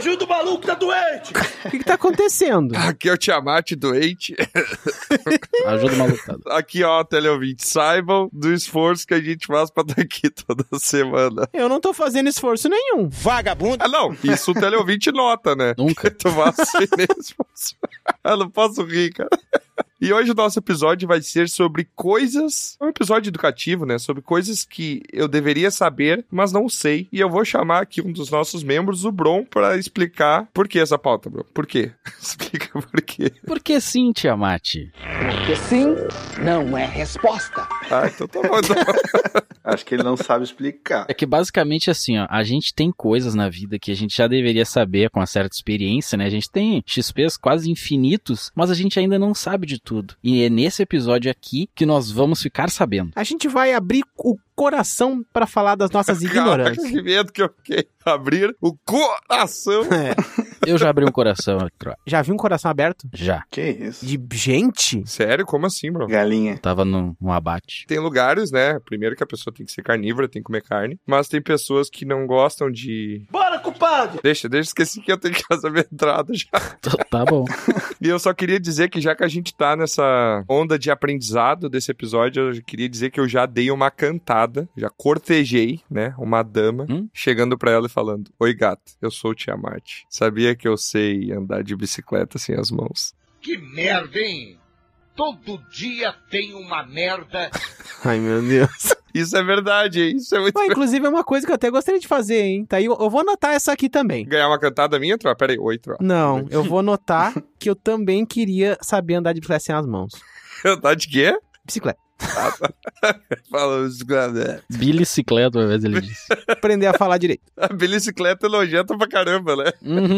Ajuda o maluco que tá doente! O que tá acontecendo? Aqui é o Tiamat doente. Ajuda o maluco. Aqui, ó, teleouvinte, saibam do esforço que a gente faz pra estar aqui toda semana. Eu não tô fazendo esforço nenhum. Vagabundo! Ah, não, isso o teleouvinte nota, né? Nunca. Tu vai sem esforço. Eu não posso rir, cara. E hoje o nosso episódio vai ser sobre coisas... É um episódio educativo, né? Sobre coisas que eu deveria saber, mas não sei. E eu vou chamar aqui um dos nossos membros, o Bron, pra explicar por que essa pauta, Bron. Por quê? Explica por quê. Porque sim, Tiamat. Porque sim não é resposta. Ah, então tá bom. Então. Acho que ele não sabe explicar. É que basicamente assim, ó, a gente tem coisas na vida que a gente já deveria saber com uma certa experiência, né? A gente tem XPs quase infinitos, mas a gente ainda não sabe de tudo. E é nesse episódio aqui que nós vamos ficar sabendo. A gente vai abrir o coração pra falar das nossas ignorâncias. Caraca, que medo que eu fiquei. Abrir o coração. É. Eu já abri um coração, Troa. Já viu um coração aberto? Já. Que isso? De gente? Sério? Como assim, bro? Galinha. Tava num abate. Tem lugares, né? Primeiro que a pessoa tem que ser carnívora, tem que comer carne. Mas tem pessoas que não gostam de... Bora, culpado! Deixa, esqueci que eu tenho que fazer a minha entrada já. Tá bom. E eu só queria dizer que já que a gente tá nessa onda de aprendizado desse episódio, eu queria dizer que eu já dei uma cantada, já cortejei, né? Uma dama, chegando pra ela e falando: Oi, gata, eu sou o Tiamat. Sabia que eu sei andar de bicicleta sem as mãos? Que merda, hein? Todo dia tem uma merda. Ai, meu Deus. Isso é verdade, hein? Isso é muito... Pô, inclusive é uma coisa que eu até gostaria de fazer, hein? Tá aí, eu vou anotar essa aqui também. Ganhar uma cantada minha, Tro? Pera aí, oi, Tro. Não, eu vou anotar que eu também queria saber andar de bicicleta sem as mãos. Cantar de quê? Bicicleta. Fala bicicleta. Bilicicleta, às vezes ele disse. Aprender a falar direito. A bicicleta é nojenta pra caramba, né?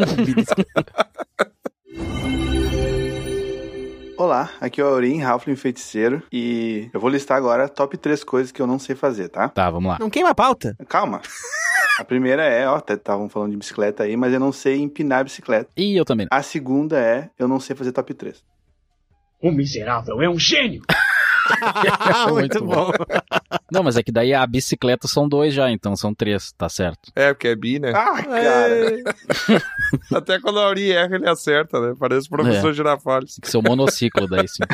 Olá, aqui é o Aurim, Halfling Feiticeiro, e eu vou listar agora top 3 coisas que eu não sei fazer, tá? Tá, vamos lá. Não queima a pauta. Calma. A primeira é, ó, estavam falando de bicicleta aí, mas eu não sei empinar a bicicleta. E eu também. A segunda é, eu não sei fazer top 3. O miserável é um gênio. Muito bom. Não, mas é que daí a bicicleta são 2 já, então são 3, tá certo. É, porque é bi, né? Ah, cara. Até quando a Auri erra, ele acerta, né? Parece o professor Girafales. Que seu monociclo daí, sim.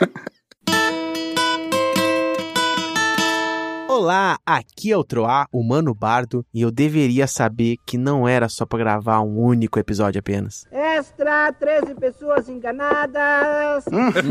Olá, aqui é o Troá, o Mano Bardo, e eu deveria saber que não era só pra gravar um único episódio apenas. Extra, 13 pessoas enganadas.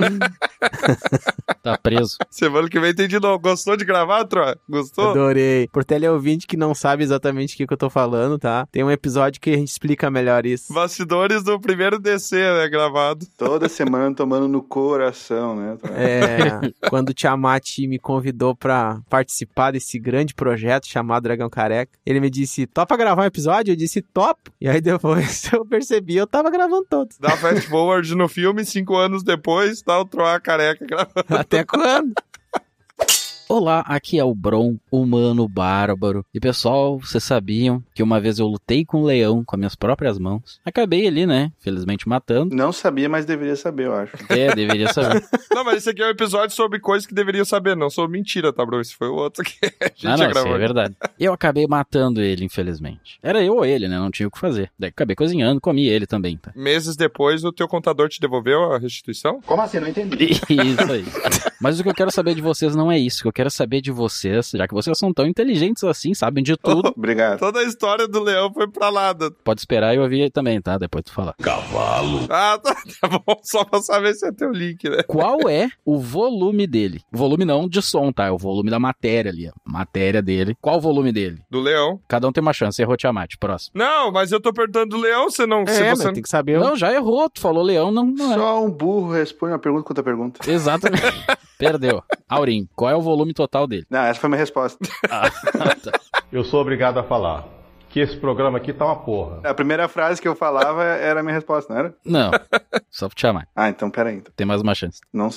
Tá preso. Semana que vem tem de novo. Gostou de gravar, Troá? Gostou? Adorei. Por teleouvinte que não sabe exatamente o que eu tô falando, tá? Tem um episódio que a gente explica melhor isso. Bastidores do primeiro DC, né? Gravado. Toda semana tomando no coração, né? É, quando o Tiamat me convidou pra participar desse grande projeto chamado Dragão Careca, ele me disse, topa gravar um episódio? Eu disse, topo. E aí depois eu percebi, eu tava gravando todos. Dá fast forward no filme, 5 anos depois, tá o Troá careca gravando. Até quando? Olá, aqui é o Bron, humano bárbaro. E pessoal, vocês sabiam que uma vez eu lutei com um leão com as minhas próprias mãos? Acabei ali, né? Felizmente matando. Não sabia, mas deveria saber, eu acho. É, deveria saber. Não, mas esse aqui é um episódio sobre coisas que deveriam saber, não sobre mentira, tá, bro? Esse foi o outro que a gente Não, gravou. isso é verdade. Eu acabei matando ele, infelizmente. Era eu ou ele, né? Não tinha o que fazer. Daí acabei cozinhando, comi ele também, tá? Meses depois, o teu contador te devolveu a restituição? Como assim? Não entendi. Isso aí. Mas o que eu quero saber de vocês não é isso. O que eu quero saber de vocês, já que vocês são tão inteligentes assim, sabem de tudo. Obrigado. Toda a história do leão foi pra lá. Pode esperar e eu ouvir aí também, tá? Depois tu fala. Cavalo. Ah, tá bom. Só pra saber se é teu link, né? Qual é o volume dele? O volume não de som, tá? É o volume da matéria ali. A matéria dele. Qual o volume dele? Do leão. Cada um tem uma chance. Errou, Tiamat. Próximo. Não, mas eu tô perguntando do leão, você não... se É, você... mas tem que saber. Não, já errou. Tu falou leão, não é. Só um burro responde uma pergunta contra pergunta. Exatamente. Perdeu. Aurim, qual é o volume total dele? Não, essa foi a minha resposta. Ah, tá. Eu sou obrigado a falar que esse programa aqui tá uma porra. A primeira frase que eu falava era a minha resposta, não era? Não. Só pro Tiamat. Ah, então peraí. Então. Tem mais uma chance. Não sei.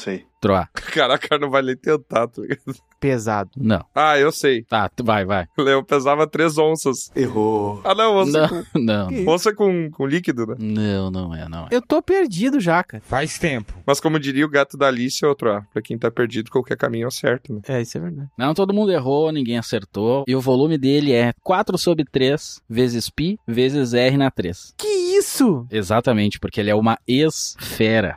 Troá. Caraca, não vai nem tentar, tá ligado? Pesado. Não. Ah, eu sei. Tá, vai. O leão pesava 3 onças. Errou. Ah, não, onça Não. Que- onça com líquido, né? Não é. Eu tô perdido já, cara. Faz tempo. Mas como diria o gato da Alice, outro pra quem tá perdido, qualquer caminho é o certo, né? É, isso é verdade. Não, todo mundo errou, ninguém acertou. E o volume dele é 4/3 vezes π vezes R na 3. Que isso? Exatamente, porque ele é uma esfera.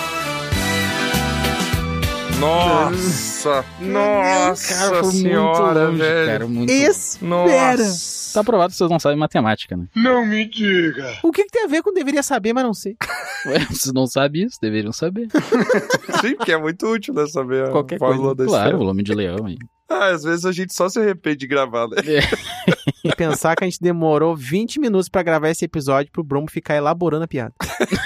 Nossa! Nossa Cara, foi senhora, muito longe, velho. cara, muito longe. Espera. Nossa! Tá provado que vocês não sabem matemática, né? Não me diga. O que tem a ver com deveria saber, mas não sei? Ué, vocês não sabem isso, deveriam saber. Sim, porque é muito útil, né? Saber Qualquer a fórmula da Claro, esfera. volume de leão aí. Ah, às vezes a gente só se arrepende de gravar, né? E pensar que a gente demorou 20 minutos pra gravar esse episódio pro Bromo ficar elaborando a piada.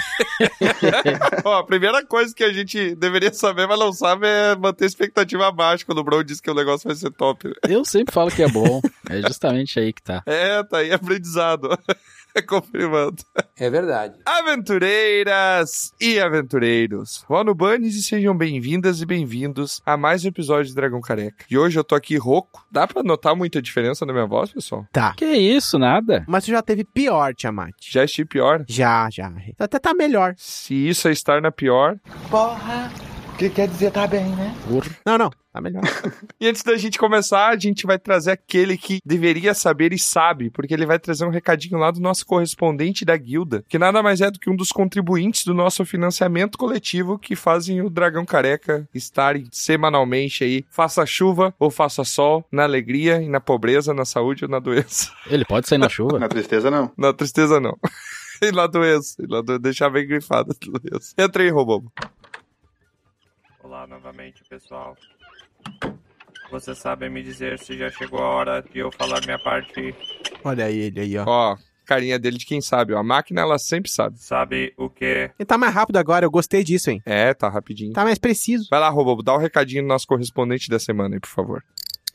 Ó, a primeira coisa que a gente deveria saber, mas não sabe, é manter a expectativa baixa quando o Brown diz que o negócio vai ser top. Né? Eu sempre falo que é bom. É justamente aí que tá. É, tá aí aprendizado. Confirmando. É verdade. Aventureiras e aventureiros, vão no Bunnies e sejam bem-vindas e bem-vindos a mais um episódio de Dragão Careca. E hoje eu tô aqui rouco. Dá pra notar muita diferença na minha voz, pessoal? Tá. Que isso, nada. Mas tu já teve pior, Tiamat. Já estive pior? Já. Até tá melhor. Se isso é estar na pior... Porra, o que quer dizer tá bem, né? Não, tá melhor. E antes da gente começar, a gente vai trazer aquele que deveria saber e sabe, porque ele vai trazer um recadinho lá do nosso correspondente da guilda, que nada mais é do que um dos contribuintes do nosso financiamento coletivo que fazem o Dragão Careca estarem semanalmente aí, faça chuva ou faça sol, na alegria e na pobreza, na saúde ou na doença. Ele pode sair na chuva? Na tristeza, não. Na tristeza, não. E na doença. Deixar bem grifado a doença. Entra aí, Robobo. Olá novamente, pessoal. Vocês sabem me dizer se já chegou a hora de eu falar minha parte? Olha ele aí, ó. Ó, carinha dele de quem sabe, ó. A máquina, ela sempre sabe. Sabe o quê? Ele tá mais rápido agora, eu gostei disso, hein? É, tá rapidinho. Tá mais preciso. Vai lá, Robobo, dá o recadinho do nosso correspondente da semana aí, por favor.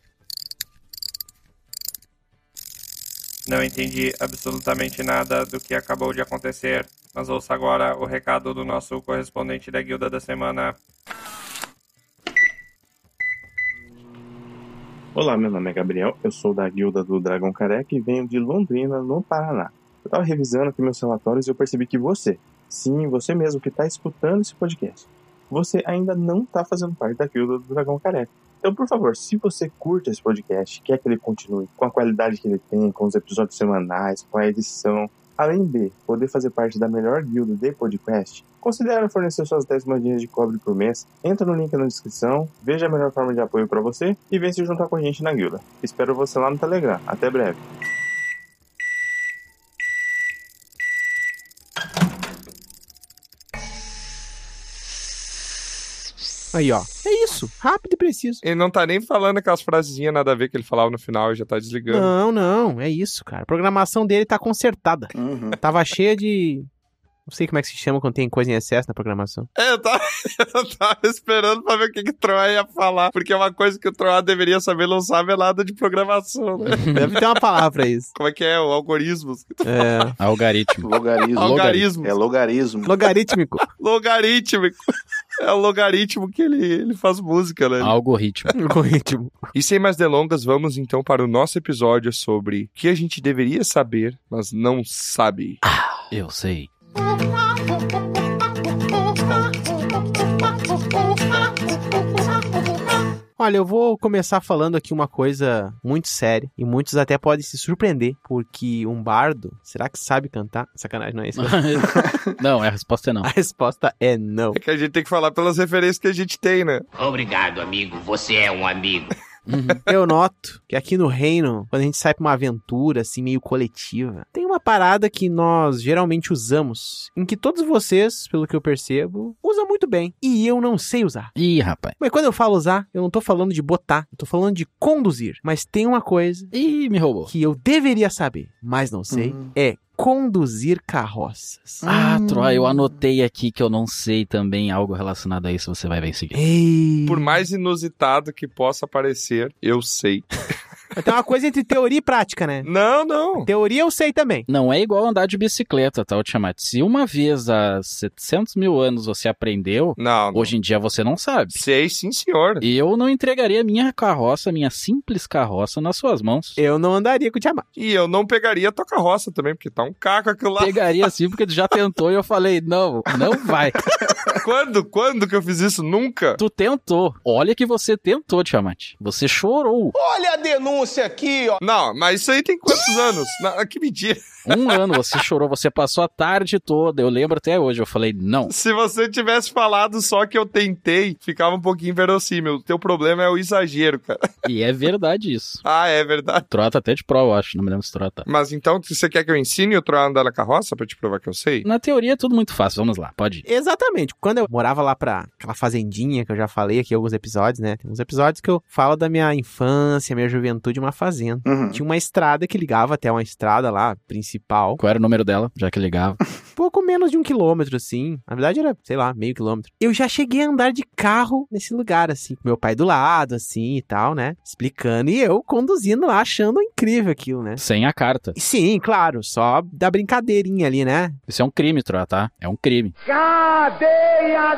Não entendi absolutamente nada do que acabou de acontecer, mas ouça agora o recado do nosso correspondente da guilda da semana. Olá, meu nome é Gabriel, eu sou da guilda do Dragão Careca e venho de Londrina, no Paraná. Eu tava revisando aqui meus relatórios e eu percebi que você, sim, você mesmo que tá escutando esse podcast, você ainda não tá fazendo parte da guilda do Dragão Careca. Então, por favor, se você curte esse podcast, quer que ele continue com a qualidade que ele tem, com os episódios semanais, com a edição, além de poder fazer parte da melhor guilda de podcast, considere fornecer suas 10 moedinhas de cobre por mês. Entra no link na descrição, veja a melhor forma de apoio para você e vem se juntar com a gente na guilda. Espero você lá no Telegram. Até breve. Aí, ó. É isso. Rápido e preciso. Ele não tá nem falando aquelas frasezinhas nada a ver que ele falava no final e já tá desligando. Não. É isso, cara. A programação dele tá consertada. Uhum. Tava cheia de... Não sei como é que se chama quando tem coisa em excesso na programação. É, eu tava esperando pra ver o que o Troá ia falar, porque é uma coisa que o Troá deveria saber, não sabe nada de programação, né? Deve ter uma palavra pra isso. Como é que é? O algoritmos? É. Algaritmo. Algarismo. É logaritmo. Logarítmico. Logarítmico. É o logaritmo que ele faz música, né? Algoritmo. Algoritmo. E sem mais delongas, vamos então para o nosso episódio sobre o que a gente deveria saber, mas não sabe. Eu sei. Olha, eu vou começar falando aqui uma coisa muito séria, e muitos até podem se surpreender, porque um bardo, será que sabe cantar? Sacanagem, não é isso? Não, a resposta é não. A resposta é não. É que a gente tem que falar pelas referências que a gente tem, né? Obrigado, amigo. Você é um amigo. Eu noto que aqui no reino, quando a gente sai pra uma aventura, assim, meio coletiva, tem uma parada que nós geralmente usamos, em que todos vocês, pelo que eu percebo, usam muito bem. E eu não sei usar. Ih, rapaz. Mas quando eu falo usar, eu não tô falando de botar, eu tô falando de conduzir. Mas tem uma coisa Ih, me roubou. que eu deveria saber, mas não sei, é conduzir carroças. Ah, Troy, eu anotei aqui que eu não sei também algo relacionado a isso, você vai ver em seguida. Ei. Por mais inusitado que possa parecer, eu sei. Tem uma coisa entre teoria e prática, né? Não. Teoria eu sei também. Não é igual andar de bicicleta, tá, Tiamat? Se uma vez há 700 mil anos você aprendeu, não. Hoje em dia você não sabe. Sei, sim, senhor. Eu não entregaria minha carroça, minha simples carroça, nas suas mãos. Eu não andaria com o Tiamat. E eu não pegaria a tua carroça também, porque tá um caco aquilo lá. Pegaria sim, porque tu já tentou e eu falei, não vai. Quando que eu fiz isso? Nunca. Tu tentou. Olha que você tentou, Tiamat. Você chorou. Olha a denúncia aqui, ó. Não, mas isso aí tem quantos anos? Que mentira. 1 ano você chorou, você passou a tarde toda. Eu lembro até hoje, eu falei, não. Se você tivesse falado só que eu tentei, ficava um pouquinho verossímil. O teu problema é o exagero, cara. E é verdade isso. Ah, é verdade. Trota até de prova, eu acho. Não me lembro se trota. Mas então, você quer que eu ensine o Troá a andar na carroça pra te provar que eu sei? Na teoria é tudo muito fácil, vamos lá, pode ir. Exatamente. Quando eu morava lá pra aquela fazendinha que eu já falei aqui em alguns episódios, né? Tem uns episódios que eu falo da minha infância, minha juventude, uma fazenda. Tinha uma estrada que ligava até uma estrada lá, principal. Qual era o número dela, já que ligava? Pouco menos de 1 quilômetro, assim. Na verdade era, sei lá, meio quilômetro. Eu já cheguei a andar de carro nesse lugar, assim, com meu pai do lado, assim, e tal, né? Explicando, e eu conduzindo lá, achando incrível aquilo, né? Sem a carta. Sim, claro, só da brincadeirinha ali, né? Isso é um crime, Troá, tá? É um crime. Cadeia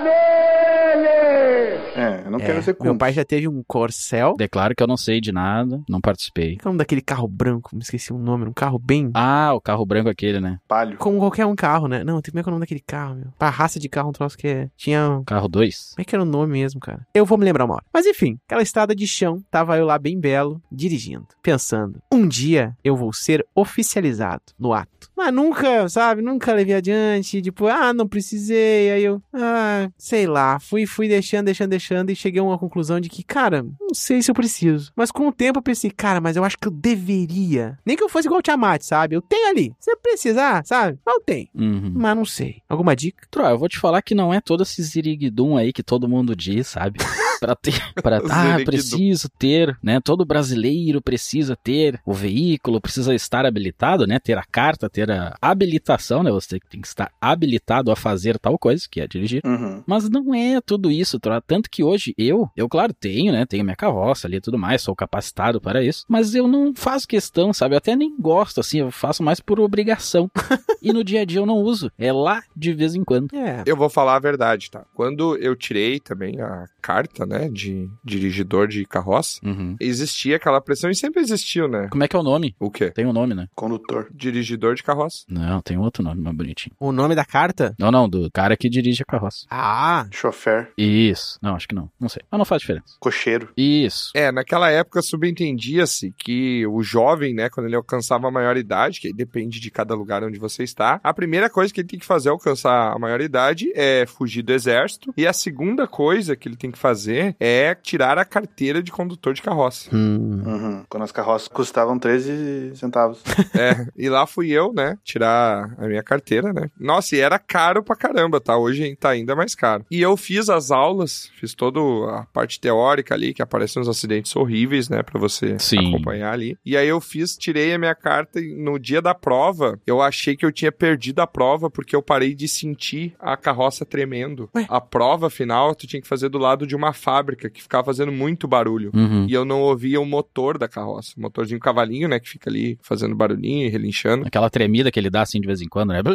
nele! Eu não quero ser Meu pai já teve um Corcel. Declaro que eu não sei de nada, não participei. Qual é o nome daquele carro branco? Me esqueci o nome, um carro bem... Ah, o carro branco aquele, né? Palio. Como qualquer um carro, né? Não, como é que é o nome daquele carro, meu? Pra raça de carro, um troço que tinha... Carro 2? Como é que era o nome mesmo, cara? Eu vou me lembrar uma hora. Mas enfim, aquela estrada de chão, tava eu lá bem belo, dirigindo, pensando, um dia eu vou ser oficializado no ato. Mas nunca, sabe, nunca levei adiante, tipo, não precisei, aí eu, sei lá, fui deixando e cheguei a uma conclusão de que, cara, não sei se eu preciso. Mas com o tempo eu pensei, cara, mas eu acho que eu deveria. Nem que eu fosse igual o Tiamat, sabe? Eu tenho ali. Se eu precisar, sabe? Eu tenho. Mas não sei. Alguma dica? Troá, eu vou te falar que não é todo esse ziriguidum aí que todo mundo diz, sabe? Preciso ter, né? Todo brasileiro precisa ter o veículo, precisa estar habilitado, né? Ter a carta, ter a habilitação, né? Você tem que estar habilitado a fazer tal coisa, que é dirigir. Mas não é tudo isso, Troá. Tanto que hoje eu claro, tenho, né? Tenho minha carroça ali e tudo mais, sou capacitado para isso. Mas eu não faço questão, sabe? Eu até nem gosto, assim, eu faço mais por obrigação. E no dia a dia eu não uso. É lá de vez em quando. Eu vou falar a verdade, tá? Quando eu tirei também a carta, né, de dirigidor de carroça, existia aquela pressão e sempre existiu, né? Como é que é o nome? O quê? Tem um nome, né? Condutor. Dirigidor de carroça. Não, tem outro nome mais bonitinho. O nome da carta? Não, do cara que dirige a carroça. Chofer. Isso. Não, acho que não. Não sei. Mas não faz diferença. Cocheiro. Isso. Naquela época subentendia-se que o jovem, né, quando ele alcançava a maioridade, que aí depende de cada lugar onde você está, a primeira coisa que ele tem que fazer ao alcançar a maioridade é fugir do exército, e a segunda coisa que ele tem que fazer é tirar a carteira de condutor de carroça. Quando as carroças custavam 13 centavos. E lá fui eu, né, tirar a minha carteira, né. Nossa, e era caro pra caramba, tá? Hoje tá ainda mais caro. E eu fiz as aulas, fiz toda a parte teórica ali, que aparecem uns acidentes horríveis, né, pra você acompanhar ali. E aí eu tirei a minha carta e no dia da prova, eu achei que eu tinha perdido a prova porque eu parei de sentir a carroça tremendo. A prova final, tu tinha que fazer do lado de uma fábrica que ficava fazendo muito barulho. E eu não ouvia o motor da carroça. O motorzinho cavalinho, né, que fica ali fazendo barulhinho e relinchando. Aquela tremida que ele dá assim de vez em quando, né?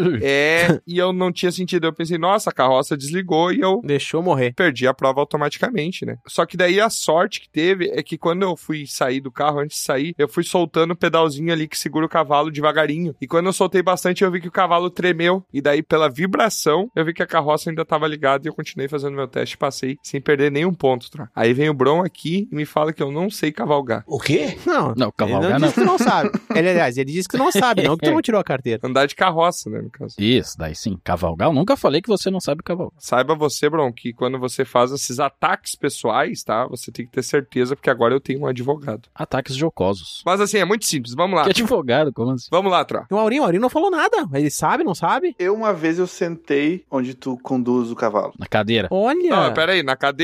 E eu não tinha sentido. Eu pensei, nossa, a carroça desligou e eu... Deixou morrer. Perdi a prova automaticamente, né? Só que daí a sorte que teve é que quando eu fui sair do carro, antes de sair, eu fui soltando o pedalzinho ali que segura o cavalo devagarinho. E quando eu soltei bastante, eu vi que o cavalo tremeu. E daí, pela vibração, eu vi que a carroça ainda tava ligada e eu continuei fazendo meu teste e passei sem perder nenhum ponto, tá? Aí vem o Bron aqui e me fala que eu não sei cavalgar. O quê? Não, cavalgar ele não. disse que não sabe. Aliás, ele disse que não sabe, não que tu não tirou a carteira. Andar de carroça, né, no caso. Isso, daí sim. Cavalgar, eu nunca falei que você não sabe cavalgar. Saiba você, Bron, que quando você faz esses ataques pessoais, tá? Você tem que ter certeza, porque agora eu tenho um advogado. Ataques jocosos. Mas assim, é muito simples, vamos lá. Que advogado? Como assim? Vamos lá, Tro. O Aurinho não falou nada. Ele sabe, não sabe? Uma vez eu sentei onde tu conduz o cavalo. Na cadeira. Olha! Não, peraí, na cadeira, né?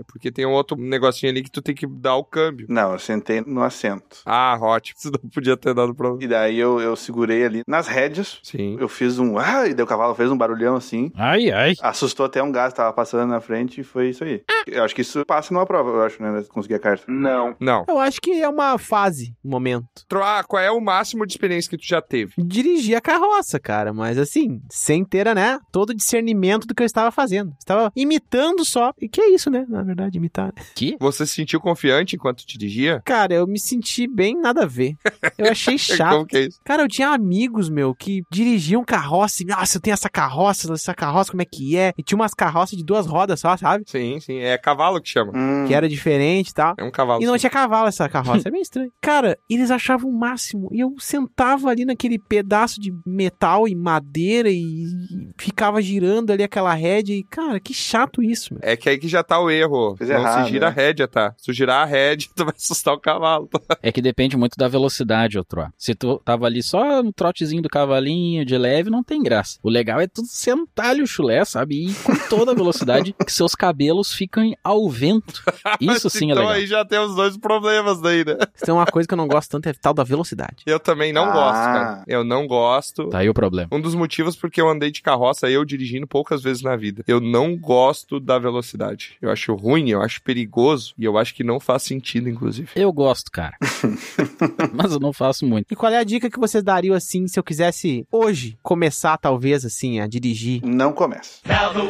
porque tem um outro negocinho ali que tu tem que dar o câmbio. Não, eu sentei no assento. Ah, ótimo. Você não podia ter dado pra... E daí eu segurei ali nas rédeas. Sim. Eu fiz um... e daí o cavalo fez um barulhão assim. Ai, ai. Assustou até um gato, tava passando na frente e foi isso aí. Eu acho que isso passa numa prova, eu acho, né? Conseguir a carta. Não. Eu acho que é uma fase, um momento. Qual é o máximo de experiência que tu já teve? Dirigir a carroça, cara, mas assim, sem ter, né, todo o discernimento do que eu estava fazendo. Estava imitando só. E que é isso, né? Na verdade, imitar. Que? Você se sentiu confiante enquanto dirigia? Cara, eu me senti bem nada a ver. Eu achei chato. Como que é isso? Cara, eu tinha amigos, que dirigiam carroça e, nossa, eu tenho essa carroça, como é que é? E tinha umas carroças de 2 rodas só, sabe? Sim. É cavalo que chama. Que era diferente e tal. É um cavalo. E não tinha cavalo essa carroça, é meio estranho. Cara, eles achavam o máximo. E eu sentava ali naquele pedaço de metal e madeira e ficava girando ali aquela rédea. E, cara, que chato isso, meu. É que aí que já tá o erro. Fez não errado, se gira né? a rédea, tá? Se tu girar a rédea, tu vai assustar o cavalo. É que depende muito da velocidade, Troá. Se tu tava ali só no trotezinho do cavalinho, de leve, não tem graça. O legal é tu sentar-lhe o chulé, sabe? E ir com toda a velocidade que seus cabelos ficam ao vento. Isso sim é então legal. aí já tem os dois problemas daí, né? Isso é uma coisa que eu não gosto tanto, é tal da velocidade. Eu também não gosto, cara. Eu não gosto. Tá aí o problema. Um dos motivos porque eu andei de carroça, eu dirigindo poucas vezes na vida. Eu não gosto da velocidade. Eu acho ruim, eu acho perigoso e eu acho que não faz sentido, inclusive. Eu gosto, cara. Mas eu não faço muito. E qual é a dica que vocês dariam, assim, se eu quisesse hoje começar, talvez, assim, a dirigir? Não começa.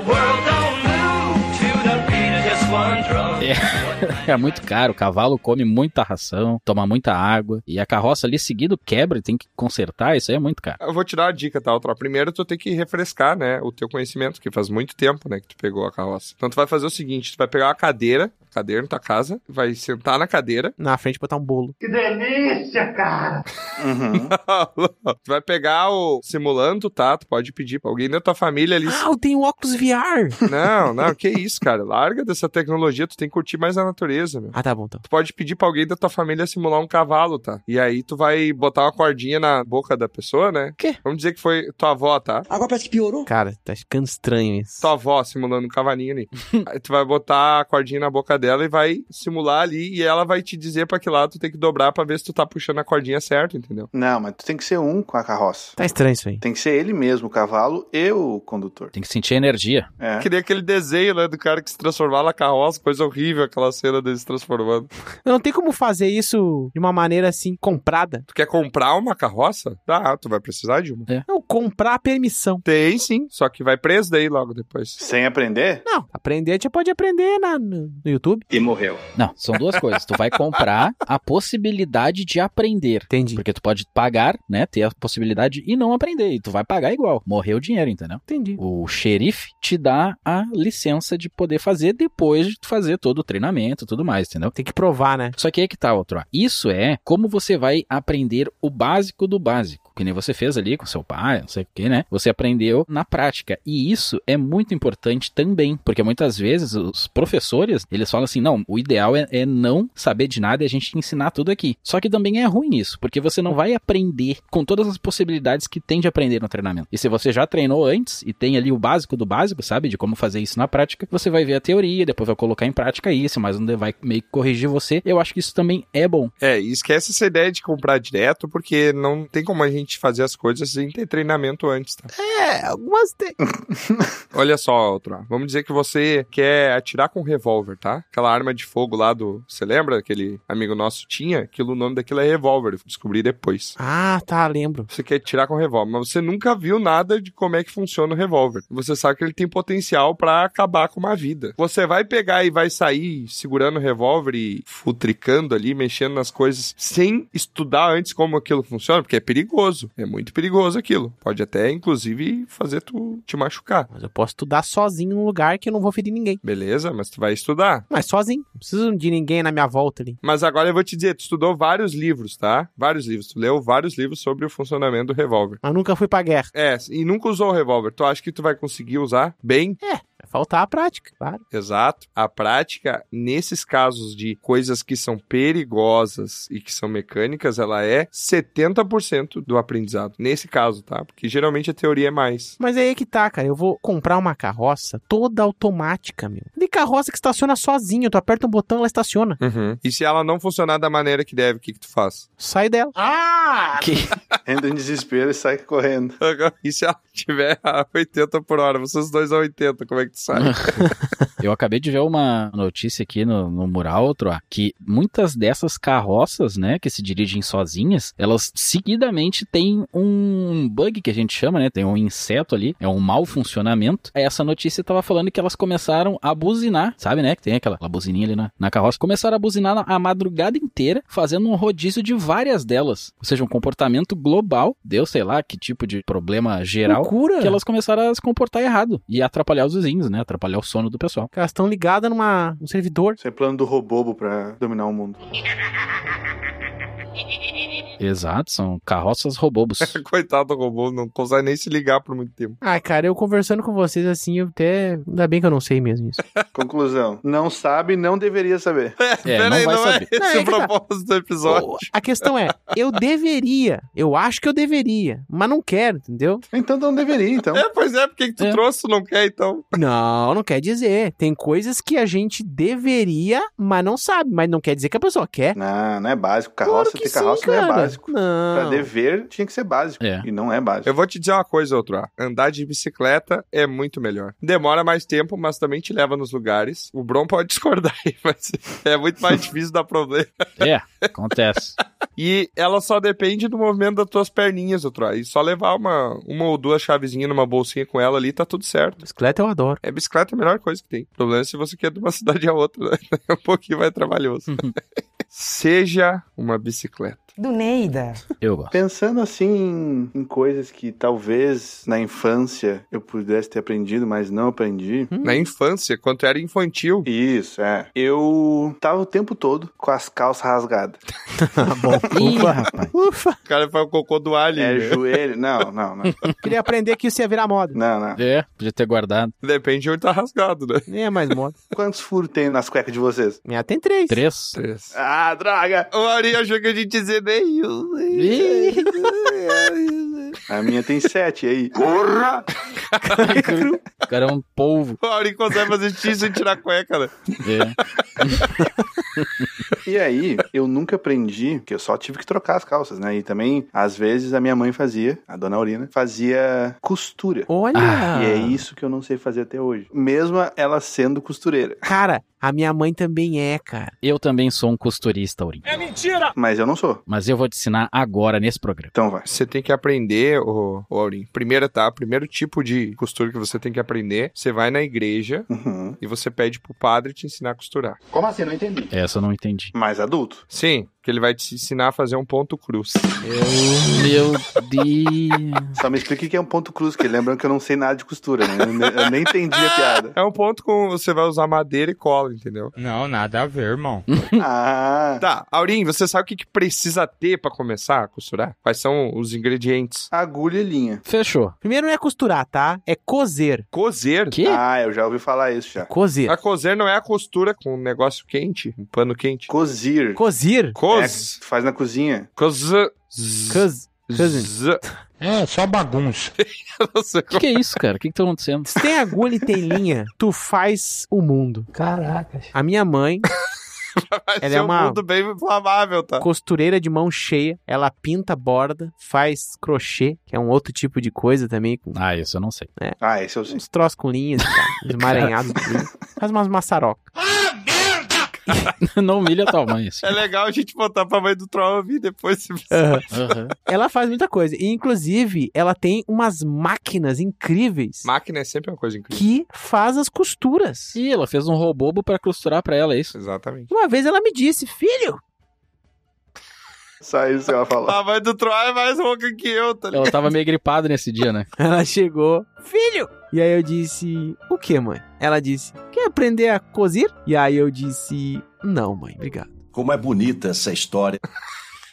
É muito caro, o cavalo come muita ração, toma muita água, e a carroça ali seguido quebra e tem que consertar, isso aí é muito caro. Eu vou te dar a dica, tá, Troá? Primeiro tu tem que refrescar, né, o teu conhecimento, que faz muito tempo, né, que tu pegou a carroça. Então tu vai fazer o seguinte, tu vai pegar uma cadeira na tua casa, vai sentar na cadeira. Na frente botar um bolo. Que delícia, cara! Tu vai pegar o simulando, tá? Tu pode pedir pra alguém da tua família ali. Ah, eu tenho óculos VR! Não, que isso, cara. Larga dessa tecnologia, tu tem que curtir mais a natureza, meu. Ah, tá bom, então. Tu pode pedir pra alguém da tua família simular um cavalo, tá? E aí tu vai botar uma cordinha na boca da pessoa, né? Quê? Vamos dizer que foi tua avó, tá? Agora parece que piorou. Cara, tá ficando estranho isso. Tua avó simulando um cavalinho ali. Aí tu vai botar a cordinha na boca dela e vai simular ali e ela vai te dizer pra que lado tu tem que dobrar pra ver se tu tá puxando a cordinha certo, entendeu? Não, mas tu tem que ser um com a carroça. Tá estranho isso aí. Tem que ser ele mesmo, o cavalo e o condutor. Tem que sentir energia. É. Queria aquele desenho, né, do cara que se transformava na carroça, coisa horrível aquela cena dele se transformando. Não tem como fazer isso de uma maneira assim, comprada. Tu quer comprar uma carroça? Ah, tu vai precisar de uma. Não, comprar a permissão. Tem sim, só que vai preso daí logo depois. Sem aprender? Não, aprender, a gente pode aprender no YouTube. E morreu. Não, são duas coisas. Tu vai comprar a possibilidade de aprender. Entendi. Porque tu pode pagar, né, ter a possibilidade e não aprender. E tu vai pagar igual. Morreu o dinheiro, entendeu? Entendi. O xerife te dá a licença de poder fazer depois de tu fazer todo o treinamento e tudo mais, entendeu? Tem que provar, né? Só que aí que tá, outro. Isso é como você vai aprender o básico do básico. Que nem você fez ali com seu pai, não sei o que, né? Você aprendeu na prática. E isso é muito importante também. Porque muitas vezes os professores, eles falam assim, não, o ideal é não saber de nada e a gente ensinar tudo aqui. Só que também é ruim isso. Porque você não vai aprender com todas as possibilidades que tem de aprender no treinamento. E se você já treinou antes e tem ali o básico do básico, sabe? De como fazer isso na prática, você vai ver a teoria, depois vai colocar em prática isso, mas não vai meio que corrigir você. Eu acho que isso também é bom. É, e esquece essa ideia de comprar direto, porque não tem como a gente fazer as coisas sem ter treinamento antes, tá? Algumas tem. Olha só, outro. Vamos dizer que você quer atirar com revólver, tá? Aquela arma de fogo lá do... Você lembra? Aquele amigo nosso tinha? O nome daquilo é revólver. Eu descobri depois. Ah, tá, lembro. Você quer atirar com revólver, mas você nunca viu nada de como é que funciona o revólver. Você sabe que ele tem potencial pra acabar com uma vida. Você vai pegar e vai sair segurando o revólver e futricando ali, mexendo nas coisas, sem estudar antes como aquilo funciona, porque é perigoso. É muito perigoso aquilo. Pode até, inclusive, fazer tu te machucar. Mas eu posso estudar sozinho num lugar que eu não vou ferir ninguém. Beleza, mas tu vai estudar. Mas sozinho. Não preciso de ninguém na minha volta ali. Mas agora eu vou te dizer, tu estudou vários livros, tá? Vários livros. Tu leu vários livros sobre o funcionamento do revólver. Mas nunca fui pra guerra. É, e nunca usou o revólver. Tu acha que tu vai conseguir usar bem? faltar a prática, claro. Exato. A prática, nesses casos de coisas que são perigosas e que são mecânicas, ela é 70% do aprendizado. Nesse caso, tá? Porque geralmente a teoria é mais. Mas aí é que tá, cara. Eu vou comprar uma carroça toda automática, meu. De carroça que estaciona sozinho. Tu aperta um botão, ela estaciona. Uhum. E se ela não funcionar da maneira que deve, o que tu faz? Sai dela. Entra em desespero e sai correndo. E se ela tiver a 80 por hora? Vocês dois a 80, como é que tu sai? Eu acabei de ver uma notícia aqui no mural, que muitas dessas carroças, né, que se dirigem sozinhas, elas seguidamente têm um bug que a gente chama, né, tem um inseto ali, é um mau funcionamento. Essa notícia tava falando que elas começaram a buzinar, sabe, né, que tem aquela buzininha ali na carroça, começaram a buzinar a madrugada inteira, fazendo um rodízio de várias delas, ou seja, um comportamento global, deu sei lá que tipo de problema geral, loucura, que elas começaram a se comportar errado e atrapalhar os vizinhos, né, atrapalhar o sono do pessoal. Elas estão ligadas num servidor. Isso é plano do Robobo pra dominar o mundo. Exato, são carroças robobos. Coitado do robô, não consegue nem se ligar por muito tempo. Ai, cara, eu conversando com vocês assim, eu até... Ainda bem que eu não sei mesmo isso. Conclusão. Não sabe, não deveria saber. Peraí, não saber. É esse o propósito do episódio. A questão é, eu deveria. Eu acho que eu deveria, mas não quero, entendeu? Então não deveria, então. Pois é, porque que tu trouxe, tu não quer, então? Não quer dizer. Tem coisas que a gente deveria, mas não sabe. Mas não quer dizer que a pessoa quer. Não é básico. Carroça, Claro que ter carroça sim, não é cara. básico. Não. Pra dever, tinha que ser básico. E não é básico. Eu vou te dizer uma coisa, andar de bicicleta é muito melhor. Demora mais tempo, mas também te leva nos lugares. O Bron pode discordar aí, mas é muito mais difícil dar problema. Acontece. E ela só depende do movimento das tuas perninhas, E só levar uma ou duas chavezinhas numa bolsinha com ela ali, tá tudo certo. Bicicleta eu adoro. Bicicleta é a melhor coisa que tem. O problema é se você quer de uma cidade a outra, né? É um pouquinho mais trabalhoso. Seja uma bicicleta. Do Neida. Eu gosto. Pensando assim em coisas que talvez na infância eu pudesse ter aprendido, mas não aprendi. Na infância, quando tu era infantil. Isso, Eu tava o tempo todo com as calças rasgadas. Bom. Ufa, rapaz. Ufa. O cara foi o cocô do alien. Joelho. Não. Queria aprender que isso ia virar moda. Não. Podia ter guardado. Depende de onde tá rasgado, né? Nem é mais moda. Quantos furos tem nas cuecas de vocês? Minha tem 3. 3. Ah, droga! O Ari achou que a gente ia dizer nenhum. A minha tem 7, e aí? Porra! O cara é um polvo. O Ari consegue fazer xixi sem tirar a cueca, né? E aí, eu nunca aprendi, que eu só tive que trocar as calças, né? E também, às vezes, a minha mãe fazia, a dona Aurina, fazia costura. Olha! E é isso que eu não sei fazer até hoje. Mesmo ela sendo costureira. Cara, a minha mãe também é, cara. Eu também sou um costurista, Aurim. É mentira! Mas eu não sou. Mas eu vou te ensinar agora nesse programa. Então vai. Você tem que aprender, Aurim. Primeiro tipo de costura que você tem que aprender, você vai na igreja e você pede pro padre te ensinar a costurar. Como assim? Não entendi. Essa eu não entendi. Mais adulto? Sim, que ele vai te ensinar a fazer um ponto cruz. Meu Deus. Só me explica o que é um ponto cruz, que lembram que eu não sei nada de costura, né? Eu nem entendi a piada. É um ponto com você vai usar madeira e cola, entendeu? Não, nada a ver, irmão. Tá, Aurim, você sabe o que precisa ter pra começar a costurar? Quais são os ingredientes? Agulha e linha. Fechou. Primeiro não é costurar, tá? É coser. Coser? Que? Ah, eu já ouvi falar isso já. Coser. A coser não é a costura com um negócio quente, um pano quente. Cozir. Cozir? Cos. Faz na cozinha. Cozer. É, só bagunça. O que é isso, cara? O que tá acontecendo? Se tem agulha e tem linha, tu faz o mundo. Caracas. A minha mãe... Ela é uma mundo bem inflamável, tá? Costureira de mão cheia. Ela pinta borda, faz crochê, que é um outro tipo de coisa também. Isso eu não sei. Esse eu sei. Uns troços com linhas, desmaranhados. Faz umas maçarocas. Não humilha a tua mãe, assim. É legal a gente botar pra mãe do Troll ouvir depois. Ela faz muita coisa. E, inclusive, ela tem umas máquinas incríveis. Máquina é sempre uma coisa incrível. Que faz as costuras. E ela fez um robô pra costurar pra ela, é isso? Exatamente. Uma vez ela me disse, filho... Só isso que ela falou. A mãe do Troll é mais rouca que eu, tá ligado? Ela tava meio gripada nesse dia, né? Ela chegou, filho! E aí eu disse, o que, mãe? Ela disse, quer aprender a cozir? E aí eu disse, não, mãe, obrigado. Como é bonita essa história.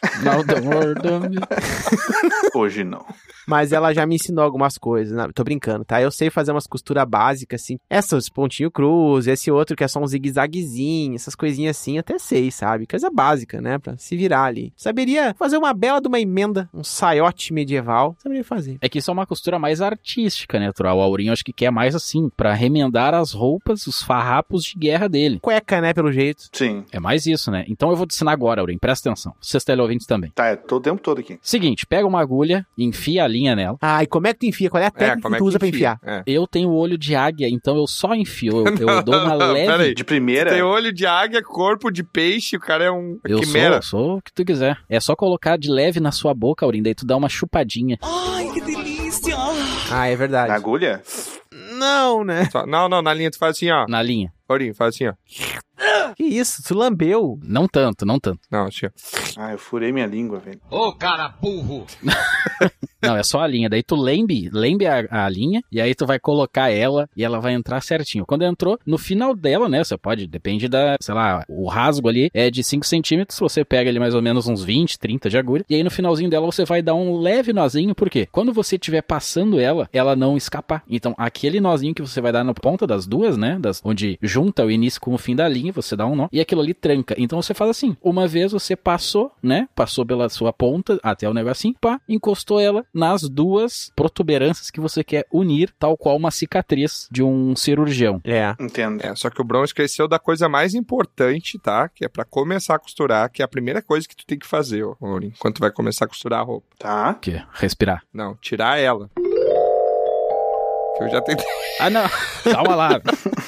Now the world... Hoje não. Mas ela já me ensinou algumas coisas, né? Tô brincando, tá? Eu sei fazer umas costuras básicas, assim. Essas pontinho cruz, esse outro que é só um zigue-zaguezinho, essas coisinhas assim, até sei, sabe? Coisa básica, né? Pra se virar ali. Saberia fazer uma bela de uma emenda, um saiote medieval. Saberia fazer. É que isso é uma costura mais artística, né, Troll? O Aurinho acho que quer mais assim, pra remendar as roupas, os farrapos de guerra dele. Cueca, né, pelo jeito. Sim. É mais isso, né? Então eu vou te ensinar agora, Aurinho. Presta atenção. Vocês teleouvintes também. Tá, eu tô o tempo todo aqui. Seguinte, pega uma agulha, enfia a linha nela. Ah, e como é que tu enfia? Qual é a técnica que tu usa pra enfiar? É. Eu tenho olho de águia, então eu só enfio. Eu dou uma leve... Peraí. De primeira. Tem olho de águia, corpo de peixe, o cara é um Eu quimera. sou o que tu quiser. É só colocar de leve na sua boca, Aurinho, daí tu dá uma chupadinha. Ai, que delícia! Ah, é verdade. Na agulha? Não, né? Não, na linha tu faz assim, ó. Na linha. Aurinho, faz assim, ó. Que isso? Tu lambeu. Não tanto. Não, assim, ó. Ah, eu furei minha língua, velho. Ô, cara burro! Não, é só a linha. Daí tu lembre a linha, e aí tu vai colocar ela, e ela vai entrar certinho. Quando entrou, no final dela, né, você pode, depende da, sei lá, o rasgo ali é de 5 centímetros, você pega ali mais ou menos uns 20, 30 de agulha, e aí no finalzinho dela você vai dar um leve nozinho, por quê? Quando você estiver passando ela não escapar. Então, aquele nozinho que você vai dar na ponta das duas, né, onde junta o início com o fim da linha, você dá um nó, e aquilo ali tranca. Então você faz assim, uma vez você passou, né, passou pela sua ponta até o negocinho, pá, encostou ela nas duas protuberâncias que você quer unir, tal qual uma cicatriz de um cirurgião. É. Entendo. É, só que o Bron esqueceu da coisa mais importante, tá? Que é pra começar a costurar, que é a primeira coisa que tu tem que fazer, ó, Aurinho, quando tu vai começar a costurar a roupa. Tá. O quê? Respirar. Não, tirar ela. Que eu já tentei. Ah, não. Calma lá.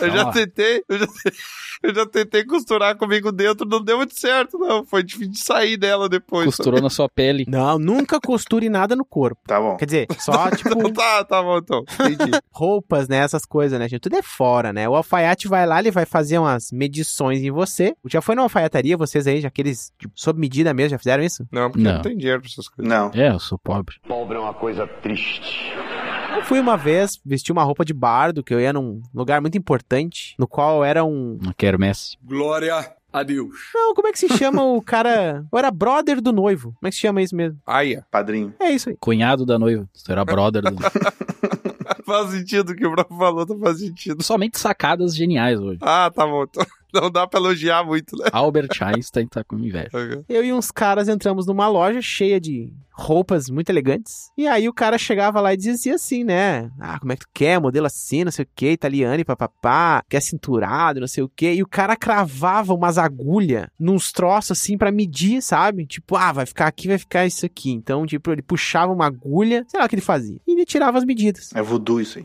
Eu já tentei costurar comigo dentro, não deu muito certo, não. Foi difícil de sair dela depois. Costurou na sua pele. Não, nunca costure nada no corpo. Tá bom. Quer dizer, só tipo Tá bom, então. Entendi. roupas, né, essas coisas, né, gente? Tudo é fora, né? O alfaiate vai lá, ele vai fazer umas medições em você. Já foi numa alfaiataria, vocês aí, já aqueles tipo, sob medida mesmo, já fizeram isso? Não, porque não tem dinheiro pra essas coisas. Não. É, eu sou pobre. Pobre é uma coisa triste. Eu fui uma vez vestir uma roupa de bardo, que eu ia num lugar muito importante, no qual era um... Não quero Messi. Glória a Deus. Não, como é que se chama o cara... Eu era brother do noivo. Como é que se chama isso mesmo? Aí, Padrinho. É isso aí. Cunhado da noiva. Você era brother do... faz sentido o que o Bron falou, não faz sentido. Somente sacadas geniais hoje. Ah, tá bom. Então, não dá pra elogiar muito, né? Albert Einstein tá com inveja. Eu e uns caras entramos numa loja cheia de roupas muito elegantes. E aí o cara chegava lá e dizia assim, né? Ah, como é que tu quer? Modelo assim, não sei o que, italiano e papapá, quer cinturado, não sei o que. E o cara cravava umas agulhas nos troços assim pra medir, sabe? Tipo, ah, vai ficar aqui, vai ficar isso aqui. Então, tipo, ele puxava uma agulha, sei lá o que ele fazia. E ele tirava as medidas. É voodoo isso aí.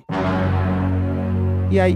E aí,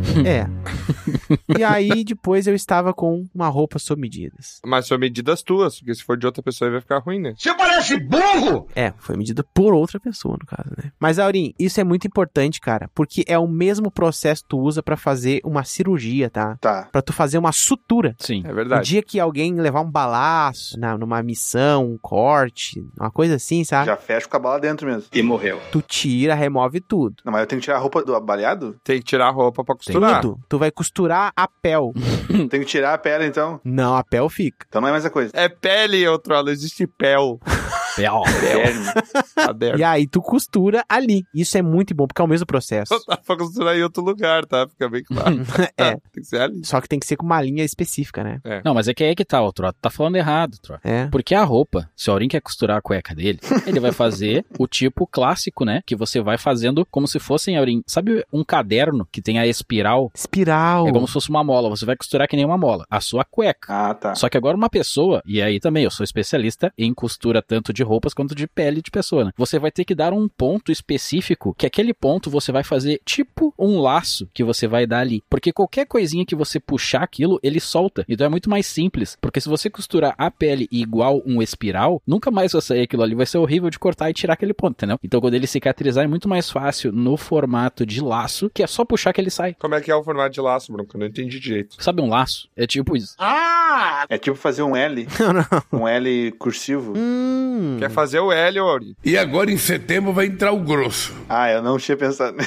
E aí, depois eu estava com uma roupa sob medidas. Mas são medidas tuas, porque se for de outra pessoa vai ficar ruim, né? Você parece burro! É, foi medida por outra pessoa, no caso, né? Mas, Aurim, isso é muito importante, cara, porque é o mesmo processo que tu usa pra fazer uma cirurgia, tá? Tá. Pra tu fazer uma sutura. Sim. É No verdade. dia que alguém levar um balaço, numa missão, um corte, uma coisa assim, sabe? Já fecha com a bala dentro mesmo. E morreu. Tu tira, remove tudo. Não, mas eu tenho que tirar a roupa do baleado? Tem que tirar a roupa pra costurar. Tudo. Tu vai costurar a pel. Tenho que tirar a pele, então? Não, a pel fica. Então não é mais a coisa. É pele, outro, não existe pel. Pel. Derme. Aderno. E aí tu costura ali. Isso é muito bom, porque é o mesmo processo. Não dá pra costurar em outro lugar, tá? Fica bem claro. É. Tem que ser ali. Só que tem que ser com uma linha específica, né? Não, mas é que aí que tá, o Tro. Tá falando errado, Tro. É. Porque a roupa, se o Aurim quer costurar a cueca dele, ele vai fazer o tipo clássico, né? Que você vai fazendo como se fossem, Aurim, sabe um caderno que tem a espiral? Espiral. É como se fosse uma mola. Você vai costurar que nem uma mola. A sua cueca. Ah, tá. Só que agora uma pessoa, e aí também eu sou especialista em costura tanto de roupas quanto de pele de pessoa, né? Você vai ter que dar um ponto específico, que aquele ponto você vai fazer tipo um laço que você vai dar ali. Porque qualquer coisinha que você puxar aquilo, ele solta. Então é muito mais simples. Porque se você costurar a pele igual um espiral, nunca mais vai sair aquilo ali. Vai ser horrível de cortar e tirar aquele ponto, entendeu? Então quando ele cicatrizar é muito mais fácil no formato de laço, que é só puxar que ele sai. Como é que é o formato de laço, Bruno? Eu não entendi direito. Sabe um laço? É tipo isso. É tipo fazer um L. Um L cursivo. Quer fazer o L, Aurim? E agora em setembro vai entrar o grosso. Ah, eu não tinha pensado.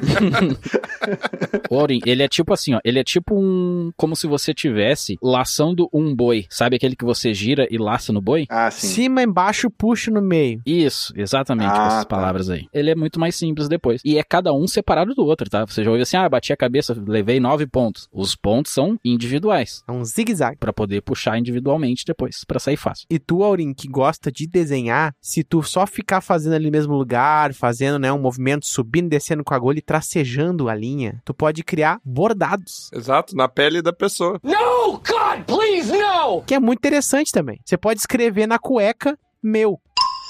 Aurim, ele é tipo assim, ó. Ele é tipo como se você tivesse laçando um boi. Sabe aquele que você gira e laça no boi? Ah, sim. Cima, embaixo, puxo no meio. Isso, exatamente, com essas palavras aí. Ele é muito mais simples depois. E é cada um separado do outro, tá? Você já ouviu assim, bati a cabeça, levei 9 pontos. Os pontos são individuais. É um zigue-zague. Pra poder puxar individualmente depois, pra sair fácil. E tu, Aurim, que gosta de desenhar, se tu só ficar fazendo ali no mesmo lugar, fazendo, né, um movimento, subindo e descendo com a agulha e tracejando a linha, tu pode criar bordados. Exato, na pele da pessoa. No, God, please, no! Que é muito interessante também. Você pode escrever na cueca, meu.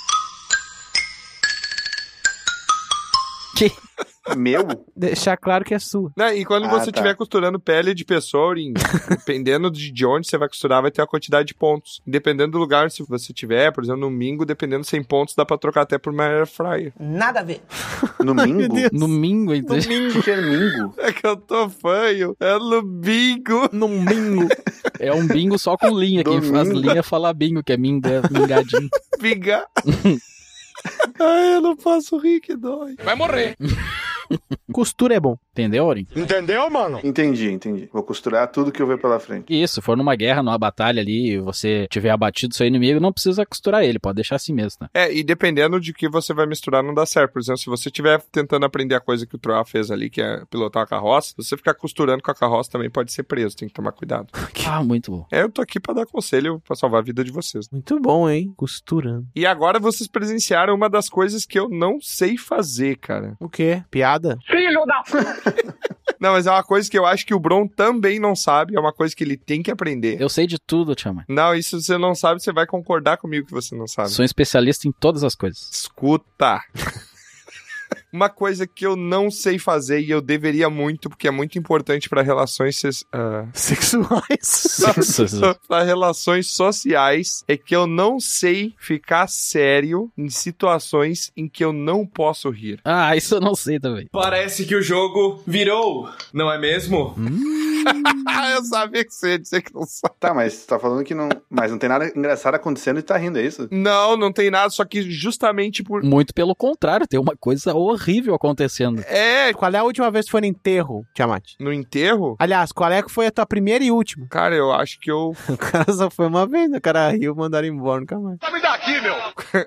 Que... Meu? Deixar claro que é sua. Né? E quando você estiver costurando pele de pessoa, Aurim, dependendo de onde você vai costurar, vai ter a quantidade de pontos. Dependendo do lugar, se você tiver, por exemplo, no Mingo, dependendo de 100 pontos, dá pra trocar até por uma air fryer. Nada a ver. No Mingo? No Mingo, então. No Mingo. Que é Mingo? É que eu tô fanho. É no Bingo. No Mingo. É um bingo só com linha. Quem faz linha fala bingo, que é mingadinho. Binga. Ai, eu não posso rir, que dói. Vai morrer. Costura é bom. Entendeu, Aurim? Entendeu, mano? Entendi. Vou costurar tudo que eu ver pela frente. Isso, for numa guerra, numa batalha ali, e você tiver abatido seu inimigo, não precisa costurar ele, pode deixar assim mesmo, tá? E dependendo de que você vai misturar, não dá certo. Por exemplo, se você estiver tentando aprender a coisa que o Troá fez ali, que é pilotar a carroça, se você ficar costurando com a carroça também pode ser preso, tem que tomar cuidado. Muito bom. Eu tô aqui pra dar conselho, pra salvar a vida de vocês. Muito bom, hein? Costurando. E agora vocês presenciaram uma das coisas que eu não sei fazer, cara. O quê? Piada? Filho da... Não, mas é uma coisa que eu acho que o Bron também não sabe, é uma coisa que ele tem que aprender. Eu sei de tudo, Tiamat. Não, isso você não sabe, você vai concordar comigo que você não sabe. Sou especialista em todas as coisas. Escuta. Uma coisa que eu não sei fazer e eu deveria muito, porque é muito importante para relações sexuais. Para relações sociais, é que eu não sei ficar sério em situações em que eu não posso rir. Ah, isso eu não sei também. Parece que o jogo virou, não é mesmo? Eu sabia que você ia dizer que não sabe. Tá, mas você tá falando que não... Mas não tem nada engraçado acontecendo e tá rindo, é isso? Não tem nada, só que justamente por... Muito pelo contrário, tem uma coisa horrível acontecendo. Qual é a última vez que foi no enterro, Tiamat? No enterro? Aliás, qual é que foi a tua primeira e última? Cara, eu acho que eu... O cara só foi uma vez, né? O cara riu, mandaram embora, nunca mais. Tá me daqui, meu!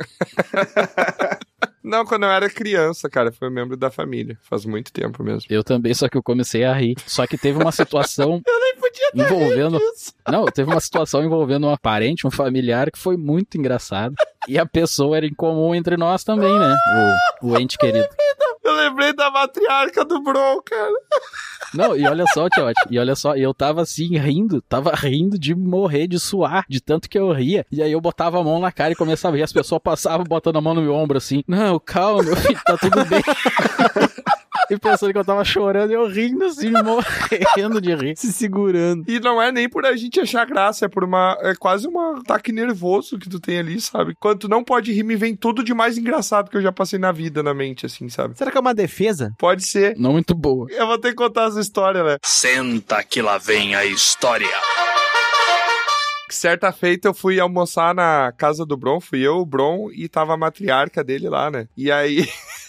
Não, quando eu era criança, cara, foi membro da família. Faz muito tempo mesmo. Eu também, só que eu comecei a rir. Só que teve uma situação... Eu nem podia ter envolvendo... Não, teve uma situação envolvendo um parente, um familiar, que foi muito engraçado. E a pessoa era incomum entre nós também, né? O ente querido. Eu lembrei da matriarca do Bron, cara. Não, e olha só, Tio, eu tava assim, rindo de morrer, de suar, de tanto que eu ria. E aí eu botava a mão na cara e começava a rir, as pessoas passavam botando a mão no meu ombro assim, não, calma, meu filho, tá tudo bem. E pensando que eu tava chorando, eu rindo assim, morrendo de rir, se segurando. E não é nem por a gente achar graça, é quase um ataque nervoso que tu tem ali, sabe? Quando tu não pode rir, me vem tudo de mais engraçado que eu já passei na vida, na mente, assim, sabe? Será que é uma defesa? Pode ser. Não muito boa. Eu vou ter que contar essa história, né? Senta que lá vem a história. Certa feita eu fui almoçar na casa do Bron, fui eu, o Bron, e tava a matriarca dele lá, né? E aí...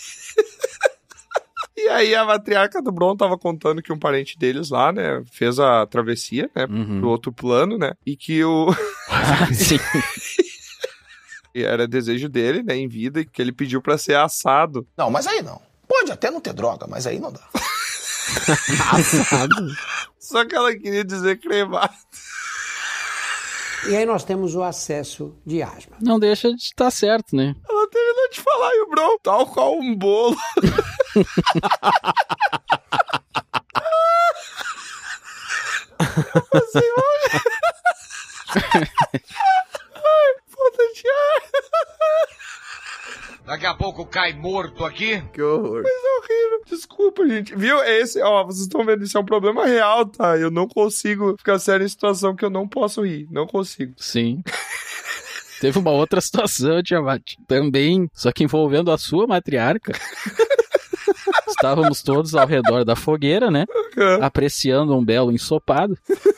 E aí a matriarca do Bron tava contando que um parente deles lá, né, fez a travessia, né, pro outro plano, né, e que o... Sim. E era desejo dele, né, em vida, que ele pediu pra ser assado. Não, mas aí não. Pode até não ter droga, mas aí não dá. Assado? Só que ela queria dizer cremado. E aí nós temos o acesso de asma. Não deixa de estar certo, né? Ela terminou de falar e o Bron, tal qual um bolo. Assim, falta de ar. Daqui a pouco cai morto aqui. Que horror. Mas é horrível. Desculpa, gente. Viu? Vocês estão vendo, isso é um problema real, tá? Eu não consigo ficar sério em situação que eu não posso rir. Não consigo. Sim. Teve uma outra situação, Tiamat, também, só que envolvendo a sua matriarca. Estávamos todos ao redor da fogueira, né? Apreciando um belo ensopado.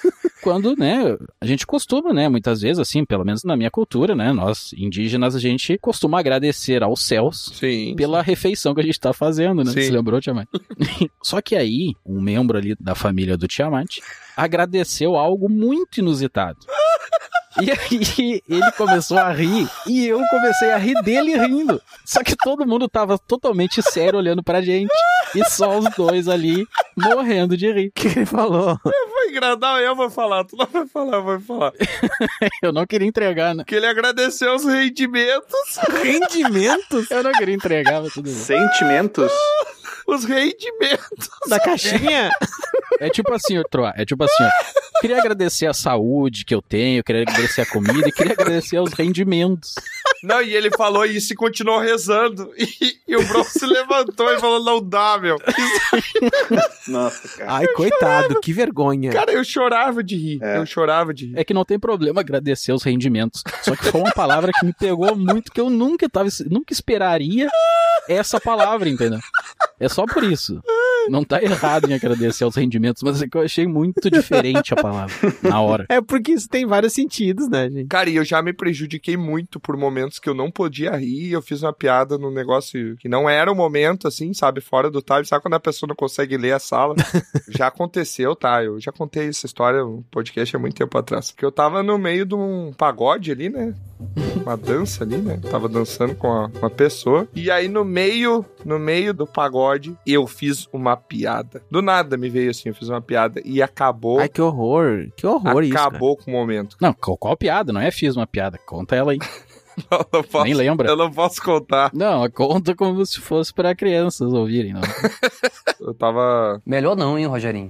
quando, né, a gente costuma, né, muitas vezes, assim, pelo menos na minha cultura, né, nós indígenas, a gente costuma agradecer aos céus pela refeição que a gente tá fazendo, né? Você lembrou, Tiamat? Só que aí, um membro ali da família do Tiamat agradeceu algo muito inusitado. E aí ele começou a rir e eu comecei a rir dele rindo. Só que todo mundo tava totalmente sério olhando pra gente. E só os dois ali morrendo de rir. O que ele falou? Foi engraçado, eu vou falar. Tu não vai falar, eu vou falar. Eu não queria entregar, né? Que ele agradeceu os rendimentos. Rendimentos? Eu não queria entregar, mas tudo bem. Sentimentos? Os rendimentos. Da caixinha? É tipo assim, ó. Queria agradecer a saúde que eu tenho, queria agradecer a comida e queria agradecer aos rendimentos. Não, e ele falou isso e continuou rezando. E o Bron se levantou e falou, não dá, meu. Nossa, cara. Ai, coitado, que vergonha. Cara, eu chorava de rir. Eu chorava de rir. É que não tem problema agradecer os rendimentos. Só que foi uma palavra que me pegou muito, que eu nunca esperaria essa palavra, entendeu? É só por isso. Não tá errado em agradecer aos rendimentos, mas é que eu achei muito diferente a palavra, na hora. É porque isso tem vários sentidos, né, gente? Cara, e eu já me prejudiquei muito por momentos que eu não podia rir, eu fiz uma piada num negócio que não era o momento, assim, sabe, fora do time, sabe quando a pessoa não consegue ler a sala? Já aconteceu, tá, eu já contei essa história no podcast há muito tempo atrás, que eu tava no meio de um pagode ali, né, uma dança ali, né, tava dançando com uma pessoa, e aí no meio do pagode, eu fiz uma piada. Do nada me veio assim, eu fiz uma piada e acabou. Ai, que horror isso, acabou com o momento. Não, qual piada? Não é fiz uma piada, conta ela aí. Não posso, nem lembra. Eu não posso contar. Não, conta como se fosse pra crianças ouvirem, não. Eu tava... Melhor não, hein, Rogerinho?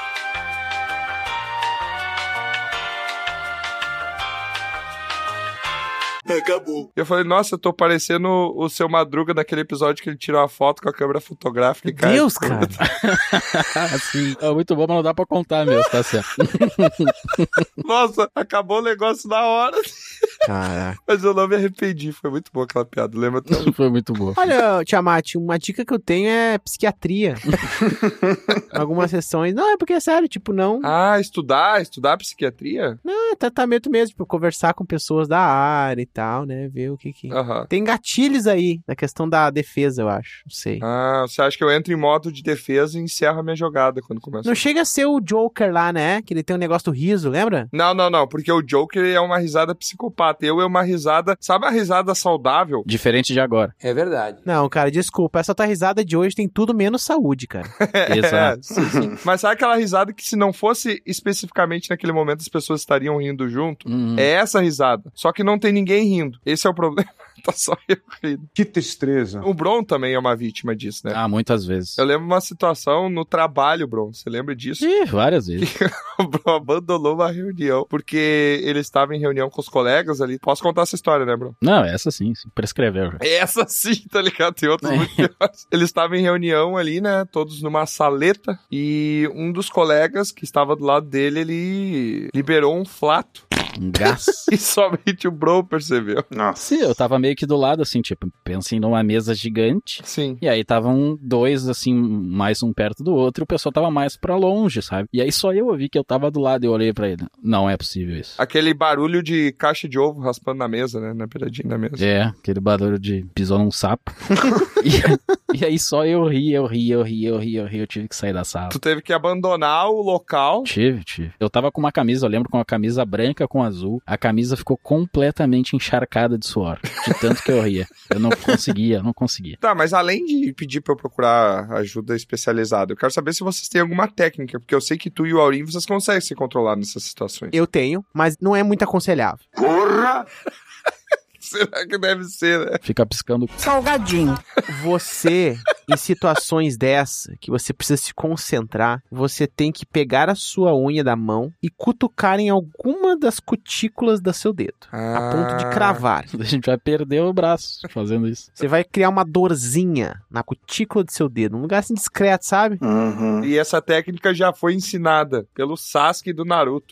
Acabou. Eu falei, nossa, eu tô parecendo o Seu Madruga naquele episódio que ele tirou a foto com a câmera fotográfica e cai. Deus, cara. Assim, é muito bom, mas não dá pra contar mesmo, tá certo. Nossa, acabou o negócio na hora. Caraca. Mas eu não me arrependi, foi muito boa aquela piada, lembra? Foi muito boa. Olha, Tiamat, uma dica que eu tenho é psiquiatria. Algumas sessões. Não, é porque é sério, tipo, não... Ah, estudar psiquiatria? Não, é tratamento mesmo, tipo, conversar com pessoas da área e tal, né, ver o que que... Tem gatilhos aí, na questão da defesa, eu acho, não sei. Ah, você acha que eu entro em modo de defesa e encerro a minha jogada quando começa? Não chega a ser o Joker lá, né, que ele tem um negócio do riso, lembra? Não, porque o Joker é uma risada psicopata, eu é uma risada, sabe a risada saudável? Diferente de agora. É verdade. Não, cara, desculpa, essa tua risada de hoje tem tudo menos saúde, cara. Exato. Sim. Mas sabe aquela risada que se não fosse especificamente naquele momento as pessoas estariam rindo junto? É essa risada, só que não tem ninguém rindo. Esse é o problema. Tá só eu rindo. Que tristeza. O Bron também é uma vítima disso, né? Ah, muitas vezes. Eu lembro uma situação no trabalho, Bron. Você lembra disso? Ih, várias vezes. O Bron abandonou uma reunião porque ele estava em reunião com os colegas ali. Posso contar essa história, né, Bron? Não, essa sim. Prescreveu. Essa sim, tá ligado? Tem outras muito piores. Ele estava em reunião ali, né? Todos numa saleta. E um dos colegas que estava do lado dele, ele liberou um flato. Um gás. E somente o Bron percebeu. Nossa. Sim, eu tava meio que do lado, assim, tipo, pensem numa mesa gigante. Sim. E aí estavam dois, assim, mais um perto do outro, e o pessoal tava mais pra longe, sabe? E aí só eu ouvi que eu tava do lado e eu olhei pra ele. Não é possível isso. Aquele barulho de caixa de ovo raspando na mesa, né? Na beiradinha da mesa. É, aquele barulho de pisou num sapo. E aí só eu ri, eu tive que sair da sala. Tu teve que abandonar o local? Tive. Eu tava com uma camisa, eu lembro, com uma camisa branca com azul. A camisa ficou completamente encharcada de suor, de tanto que eu ria. Eu não conseguia. Tá, mas além de pedir pra eu procurar ajuda especializada, eu quero saber se vocês têm alguma técnica, porque eu sei que tu e o Aurim, vocês conseguem se controlar nessas situações. Eu tenho, mas não é muito aconselhável. Porra! Será que deve ser, né? Fica piscando. Salgadinho. Você, em situações dessa, que você precisa se concentrar, você tem que pegar a sua unha da mão e cutucar em alguma das cutículas do seu dedo. A ponto de cravar. A gente vai perder o braço fazendo isso. Você vai criar uma dorzinha na cutícula do seu dedo. Um lugar assim discreto, sabe? Uhum. E essa técnica já foi ensinada pelo Sasuke do Naruto.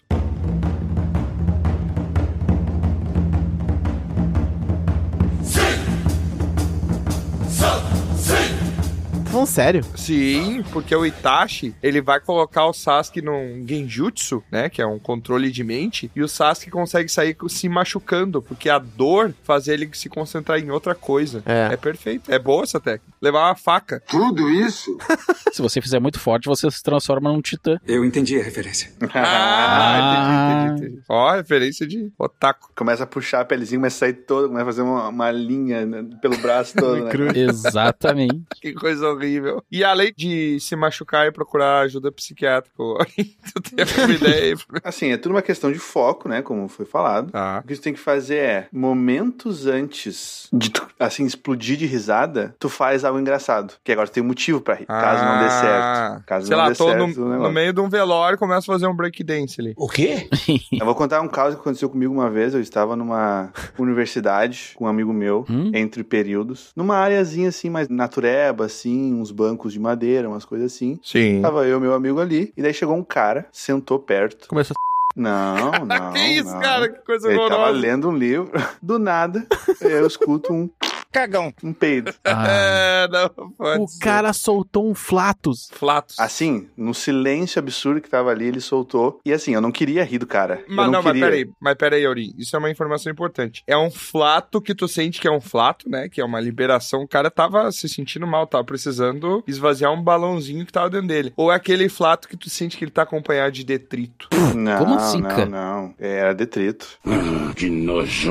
levam sério. Sim, porque o Itachi, ele vai colocar o Sasuke num genjutsu, né, que é um controle de mente, e o Sasuke consegue sair se machucando, porque a dor faz ele se concentrar em outra coisa. É perfeito. É boa essa técnica. Levar uma faca. Tudo isso? Se você fizer muito forte, você se transforma num titã. Eu entendi a referência. Entendi. Ó, referência de otaku. Começa a puxar a pelezinha, começa a sair toda, começa a fazer uma linha, né, pelo braço todo, né? Exatamente. Que coisa horrível. E além de se machucar e procurar ajuda psiquiátrica, tu tem alguma ideia aí? Assim, é tudo uma questão de foco, né, como foi falado. O que tu tem que fazer é, momentos antes de tu, assim, explodir de risada, tu faz algo engraçado. Que agora tu tem motivo pra rir, caso não dê certo. Caso não dê certo, no meio de um velório e começo a fazer um breakdance ali. O quê? Eu vou contar um caso que aconteceu comigo uma vez. Eu estava numa universidade com um amigo meu, entre períodos, numa areazinha assim, mais natureba, assim, uns bancos de madeira, umas coisas assim. Sim. Tava eu e meu amigo ali, e daí chegou um cara, sentou perto. Começou a... Não. Que isso, cara? Que coisa Ele horrorosa. tava lendo um livro, do nada, eu escuto um cagão, um peido. Não pode O cara soltou um flatus. Assim, no silêncio absurdo que tava ali, ele soltou. E assim, eu não queria rir do cara. Mas peraí, Aurim. Isso é uma informação importante. É um flato que tu sente que é um flato, né? Que é uma liberação. O cara tava se sentindo mal, tava precisando esvaziar um balãozinho que tava dentro dele. Ou é aquele flato que tu sente que ele tá acompanhado de detrito. Não, como assim, cara? Não. Era detrito. Que nojo.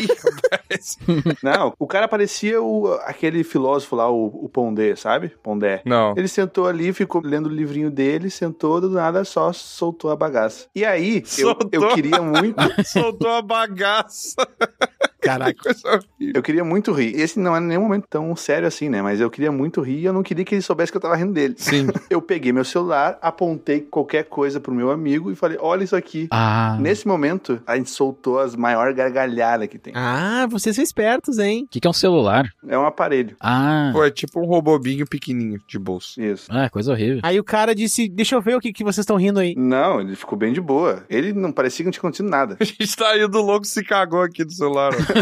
Não, o cara parecia aquele filósofo lá, o Pondé, sabe? Pondé. Não. Ele sentou ali, ficou lendo o livrinho dele, sentou, do nada só soltou a bagaça. E aí, eu queria muito... Soltou a bagaça. Caraca. Eu queria muito rir. Esse não era nenhum momento tão sério assim, né? Mas eu queria muito rir e eu não queria que ele soubesse que eu tava rindo dele. Sim. Eu peguei meu celular, apontei qualquer coisa pro meu amigo e falei, olha isso aqui. Nesse momento, a gente soltou as maiores gargalhadas que tem. Vocês são espertos, hein? O que é um celular? É um aparelho. Pô, é tipo um robobinho pequenininho de bolso. Isso. Coisa horrível. Aí o cara disse, deixa eu ver o que vocês estão rindo aí. Não, ele ficou bem de boa. Ele não parecia que não tinha acontecido nada. A gente tá indo louco, se cagou aqui do celular, ó.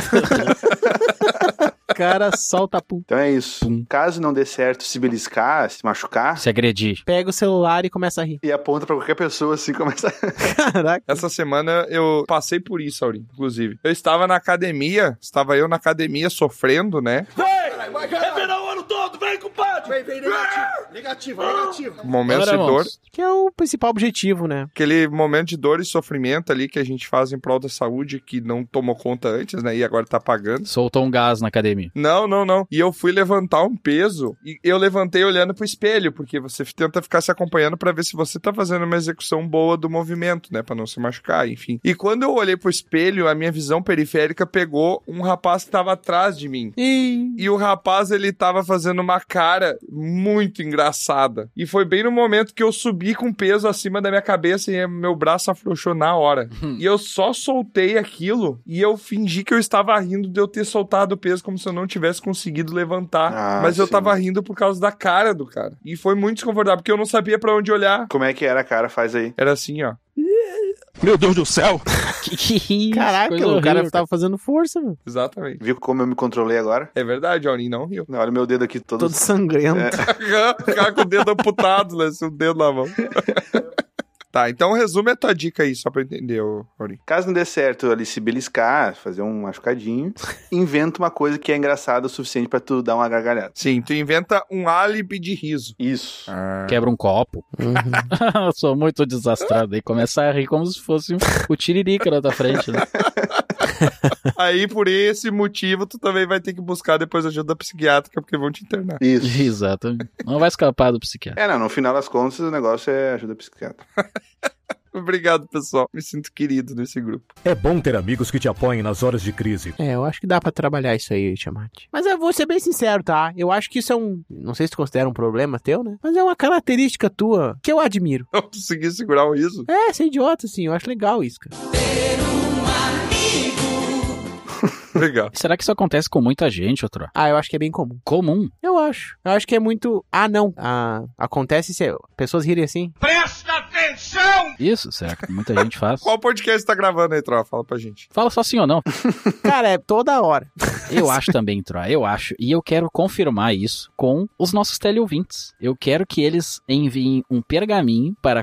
Cara, solta pum. Então é isso. Caso não dê certo se beliscar, se machucar, se agredir, pega o celular e começa a rir. E aponta pra qualquer pessoa assim, começa a... Caraca. Essa semana eu passei por isso, Aurim, inclusive. Eu estava na academia sofrendo, né? É verão o ano todo, vem, compadre! Vem, negativo. Momento de dor. Que é o principal objetivo, né? Aquele momento de dor e sofrimento ali que a gente faz em prol da saúde, que não tomou conta antes, né? E agora tá pagando. Soltou um gás na academia. Não. E eu fui levantar um peso e eu levantei olhando pro espelho, porque você tenta ficar se acompanhando pra ver se você tá fazendo uma execução boa do movimento, né? Pra não se machucar, enfim. E quando eu olhei pro espelho, a minha visão periférica pegou um rapaz que tava atrás de mim. E o rapaz, ele tava fazendo uma cara muito engraçada. E foi bem no momento que eu subi com peso acima da minha cabeça e meu braço afrouxou na hora. E eu só soltei aquilo e eu fingi que eu estava rindo de eu ter soltado o peso como se eu não tivesse conseguido levantar. Mas eu tava rindo por causa da cara do cara. E foi muito desconfortável, porque eu não sabia pra onde olhar. Como é que era a cara? Faz aí. Era assim, ó. Meu Deus do céu! Que Caraca, o cara tava fazendo força, meu. Exatamente. Viu como eu me controlei agora? É verdade, Aurim não riu. Olha o meu dedo aqui todo sangrento. Ficar com o dedo amputado, né? O dedo na mão. Tá, então resume a tua dica aí, só pra entender, Aurim. Caso não dê certo ali se beliscar, fazer um machucadinho, inventa uma coisa que é engraçada o suficiente pra tu dar uma gargalhada. Sim, tu inventa um álibi de riso. Isso. Quebra um copo. Eu sou muito desastrado. E começa a rir como se fosse o tiririca na tua frente, né? Aí, por esse motivo, tu também vai ter que buscar depois ajuda psiquiátrica, porque vão te internar. Isso. Exatamente. Não vai escapar do psiquiatra. No final das contas, o negócio é ajuda psiquiátrica. Obrigado, pessoal. Me sinto querido nesse grupo. É bom ter amigos que te apoiem nas horas de crise. Eu acho que dá pra trabalhar isso aí, Tiamat. Mas eu vou ser bem sincero, tá? Eu acho que isso é não sei se tu considera um problema teu, né? Mas é uma característica tua que eu admiro. Eu consegui segurar o riso? Ser idiota, assim. Eu acho legal isso, cara. Legal. Será que isso acontece com muita gente, Otro? Eu acho que é bem comum. Comum? Eu acho. Eu acho que é muito... não. Acontece se pessoas rirem assim. Presta atenção! Atenção! Isso, certo. Muita gente faz. Qual podcast tá gravando aí, Troa? Fala pra gente. Fala só sim ou não. Cara, é toda hora. Eu acho também, Troa, eu acho. E eu quero confirmar isso com os nossos teleouvintes. Eu quero que eles enviem um pergaminho para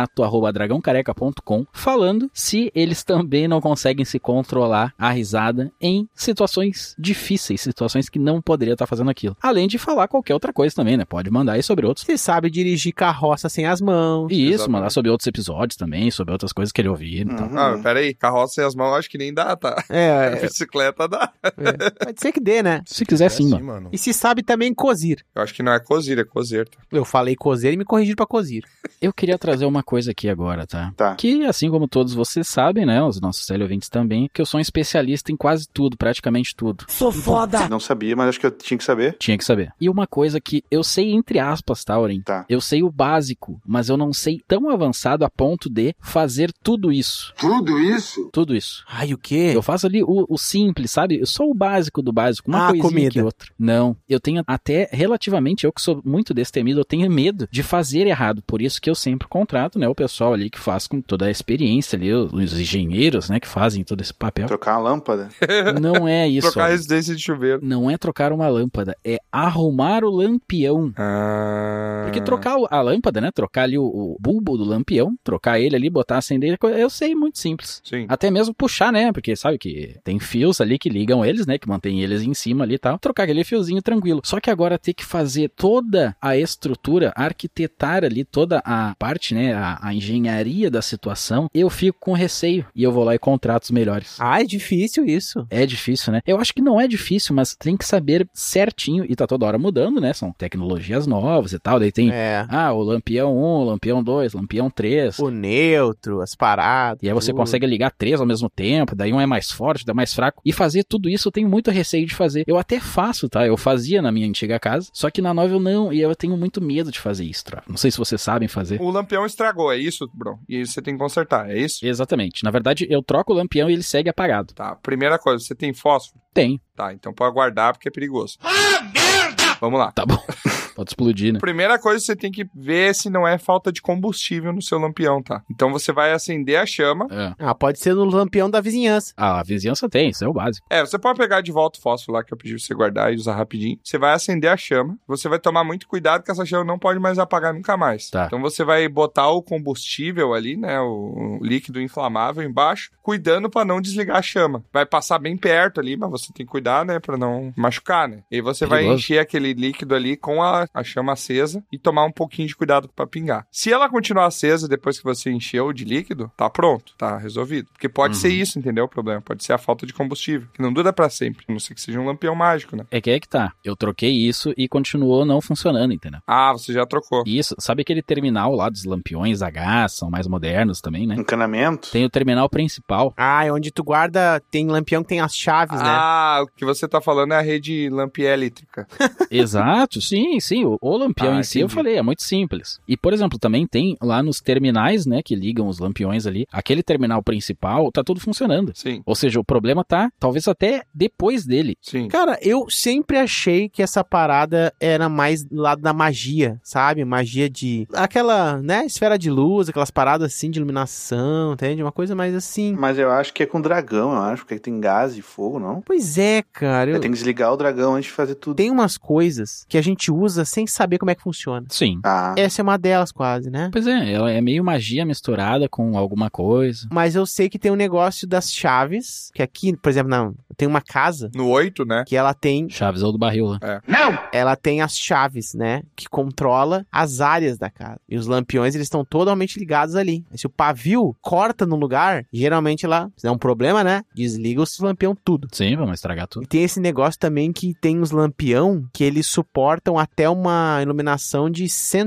contato@dragãocareca.com falando se eles também não conseguem se controlar a risada em situações difíceis, situações que não poderia estar fazendo aquilo. Além de falar qualquer outra coisa também, né? Pode mandar aí sobre outros. Você sabe dirigir carroça sem as mãos. E isso, Exatamente. mandar sobre outros episódios também, sobre outras coisas que ele ouvir. Então. Ah, peraí, carroça sem as mãos acho que nem dá, tá? Bicicleta dá. Pode ser que dê, né? Se quiser sim, mano. E se sabe também cozir. Eu acho que não é cozir, é cozer. Tá? Eu falei cozer e me corrigiram pra cozir. Eu queria trazer uma coisa aqui agora, tá? Tá. Que, assim como todos vocês sabem, né? Os nossos teleouvintes também, que eu sou um especialista em quase tudo, praticamente tudo. Sou foda! Não sabia, mas acho que eu tinha que saber. Tinha que saber. E uma coisa que eu sei entre aspas, tá, Aurim? Tá. Eu sei o básico, mas eu não sei tão avançado a ponto de fazer tudo isso. Tudo isso? Tudo isso. Ai, o quê? Eu faço ali o simples, sabe? Só o básico do básico. Uma coisinha comida. que outra. Não. Eu tenho até, relativamente, eu que sou muito destemido, eu tenho medo de fazer errado. Por isso que eu sempre contrato, né, o pessoal ali que faz com toda a experiência ali, os engenheiros, né, que fazem todo esse papel. Trocar uma lâmpada. Não é isso. Trocar Aurim. resistência de chuveiro. Não é trocar uma lâmpada, é arrumar o lampião. Porque trocar a lâmpada, né? Trocar ali o bulbo do lampião, trocar ele ali, botar, acender, eu sei, muito simples. Sim. Até mesmo puxar, né? Porque sabe que tem fios ali que ligam eles, né? Que mantêm eles em cima ali e tal. Trocar aquele fiozinho tranquilo. Só que agora ter que fazer toda a estrutura, arquitetar ali toda a parte, né? A engenharia da situação, eu fico com receio. E eu vou lá e contrato os melhores. Ah, é difícil isso. É difícil, né? Eu acho que não é difícil, mas tem que saber certinho, e tá toda hora mudando, né? São tecnologias novas e tal, daí tem, o Lampião 1, Lampião 2, Lampião 3. O neutro, as paradas. E aí você consegue ligar 3 ao mesmo tempo, daí um é mais forte, outro é mais fraco. E fazer tudo isso eu tenho muito receio de fazer. Eu até faço, tá? Eu fazia na minha antiga casa, só que na nova eu não, e eu tenho muito medo de fazer isso, tá? Não sei se vocês sabem fazer. O Lampião estragou, é isso, Bruno? E aí você tem que consertar, é isso? Exatamente. Na verdade, eu troco o Lampião e ele segue apagado. Tá, primeira coisa, você tem fósforo? Tem. Tá, então pode guardar porque é perigoso. Ah, merda! Vamos lá. Tá bom. Pode explodir, né? Primeira coisa, você tem que ver se não é falta de combustível no seu lampião, tá? Então você vai acender a chama. Ah, pode ser no lampião da vizinhança. Ah, a vizinhança tem, isso é o básico. Você pode pegar de volta o fósforo lá que eu pedi pra você guardar e usar rapidinho. Você vai acender a chama. Você vai tomar muito cuidado que essa chama não pode mais apagar nunca mais. Tá. Então você vai botar o combustível ali, né? O líquido inflamável embaixo, cuidando pra não desligar a chama. Vai passar bem perto ali, mas você tem que cuidar, né? Pra não machucar, né? E aí você vai encher aquele líquido ali com a chama acesa e tomar um pouquinho de cuidado pra pingar. Se ela continuar acesa depois que você encheu de líquido, tá pronto, tá resolvido. Porque pode ser isso, entendeu? O problema pode ser a falta de combustível, que não dura pra sempre, a não ser que seja um lampião mágico, né? É que tá. Eu troquei isso e continuou não funcionando, entendeu? Ah, você já trocou. Isso. Sabe aquele terminal lá dos lampiões a gás, são mais modernos também, né? Encanamento? Tem o terminal principal. Ah, é onde tu guarda, tem lampião que tem as chaves, né? Ah, o que você tá falando é a rede lampião elétrica. Exato, sim. O lampião em si, eu falei, é muito simples. E, por exemplo, também tem lá nos terminais, né, que ligam os lampiões ali, aquele terminal principal, tá tudo funcionando. Sim. Ou seja, o problema tá, talvez até depois dele. Sim. Cara, eu sempre achei que essa parada era mais do lado da magia, sabe? Magia de... aquela, né, esfera de luz, aquelas paradas assim de iluminação, entende? Uma coisa mais assim. Mas eu acho que é com dragão, eu acho, porque tem gás e fogo, não? Pois é, cara. Tem que desligar o dragão antes de fazer tudo. Tem umas coisas que a gente usa sem saber como é que funciona. Sim. Essa é uma delas quase, né? Pois é, ela é meio magia misturada com alguma coisa. Mas eu sei que tem um negócio das chaves, que aqui, por exemplo, não, tem uma casa... No 8, né? Que ela tem... Chaves ou do barril lá. Não! Ela tem as chaves, né? Que controla as áreas da casa. E os lampiões, eles estão totalmente ligados ali. Se o pavio corta no lugar, geralmente lá, se der um problema, né? Desliga os lampião tudo. Sim, vamos estragar tudo. E tem esse negócio também que tem os lampião que eles suportam até uma iluminação de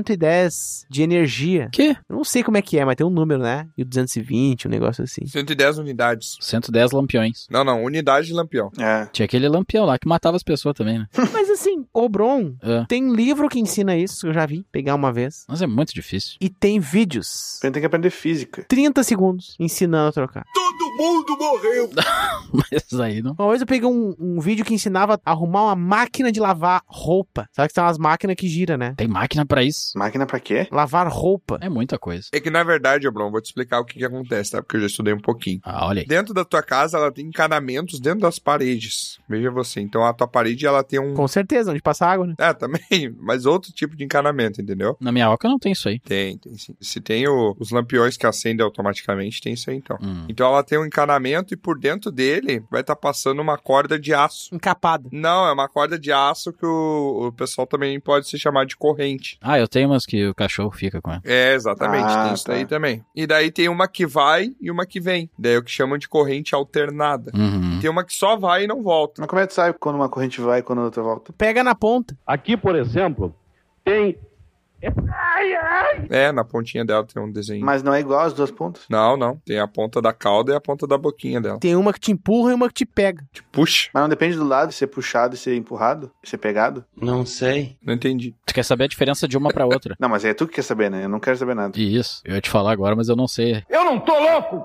110 de energia. Que? Eu não sei como é que é, mas tem um número, né? E o 220, um negócio assim. 110 unidades. 110 lampiões. Não, unidade de lampião. Tinha aquele lampião lá que matava as pessoas também, né? Mas assim, ô Bron, tem livro que ensina isso, eu já vi, pegar uma vez. Mas é muito difícil. E tem vídeos. Tem que aprender física. 30 segundos ensinando a trocar. Tudo mundo morreu. Mas aí não. Uma vez eu peguei um vídeo que ensinava a arrumar uma máquina de lavar roupa. Sabe que tem umas máquinas que giram, né? Tem máquina pra isso? Máquina pra quê? Lavar roupa. É muita coisa. É que, na verdade, Abrão, vou te explicar o que acontece, tá? Porque eu já estudei um pouquinho. Olha aí. Dentro da tua casa, ela tem encanamentos dentro das paredes. Veja você. Então, a tua parede, ela tem um... Com certeza, onde passa água, né? Também. Mas outro tipo de encanamento, entendeu? Na minha oca não tem isso aí. Tem sim. Se tem os lampiões que acendem automaticamente, tem isso aí, então. Então, ela tem um encanamento e por dentro dele vai estar passando uma corda de aço. Encapada. Não, é uma corda de aço que o pessoal também pode se chamar de corrente. Eu tenho umas que o cachorro fica com ela. Exatamente. Tem isso aí também. E daí tem uma que vai e uma que vem. Daí é o que chamam de corrente alternada. Tem uma que só vai e não volta. Mas como é que tu sabe quando uma corrente vai e quando a outra volta? Pega na ponta. Aqui, por exemplo, tem... Na pontinha dela tem um desenho. Mas não é igual as duas pontas? Não. Tem a ponta da cauda e a ponta da boquinha dela. Tem uma que te empurra e uma que te pega. Te puxa. Mas não depende do lado, ser puxado e ser empurrado? E ser pegado? Não sei. Não entendi. Tu quer saber a diferença de uma pra outra? Não, mas é tu que quer saber, né? Eu não quero saber nada. Isso. Eu ia te falar agora, mas eu não sei. Eu não tô louco!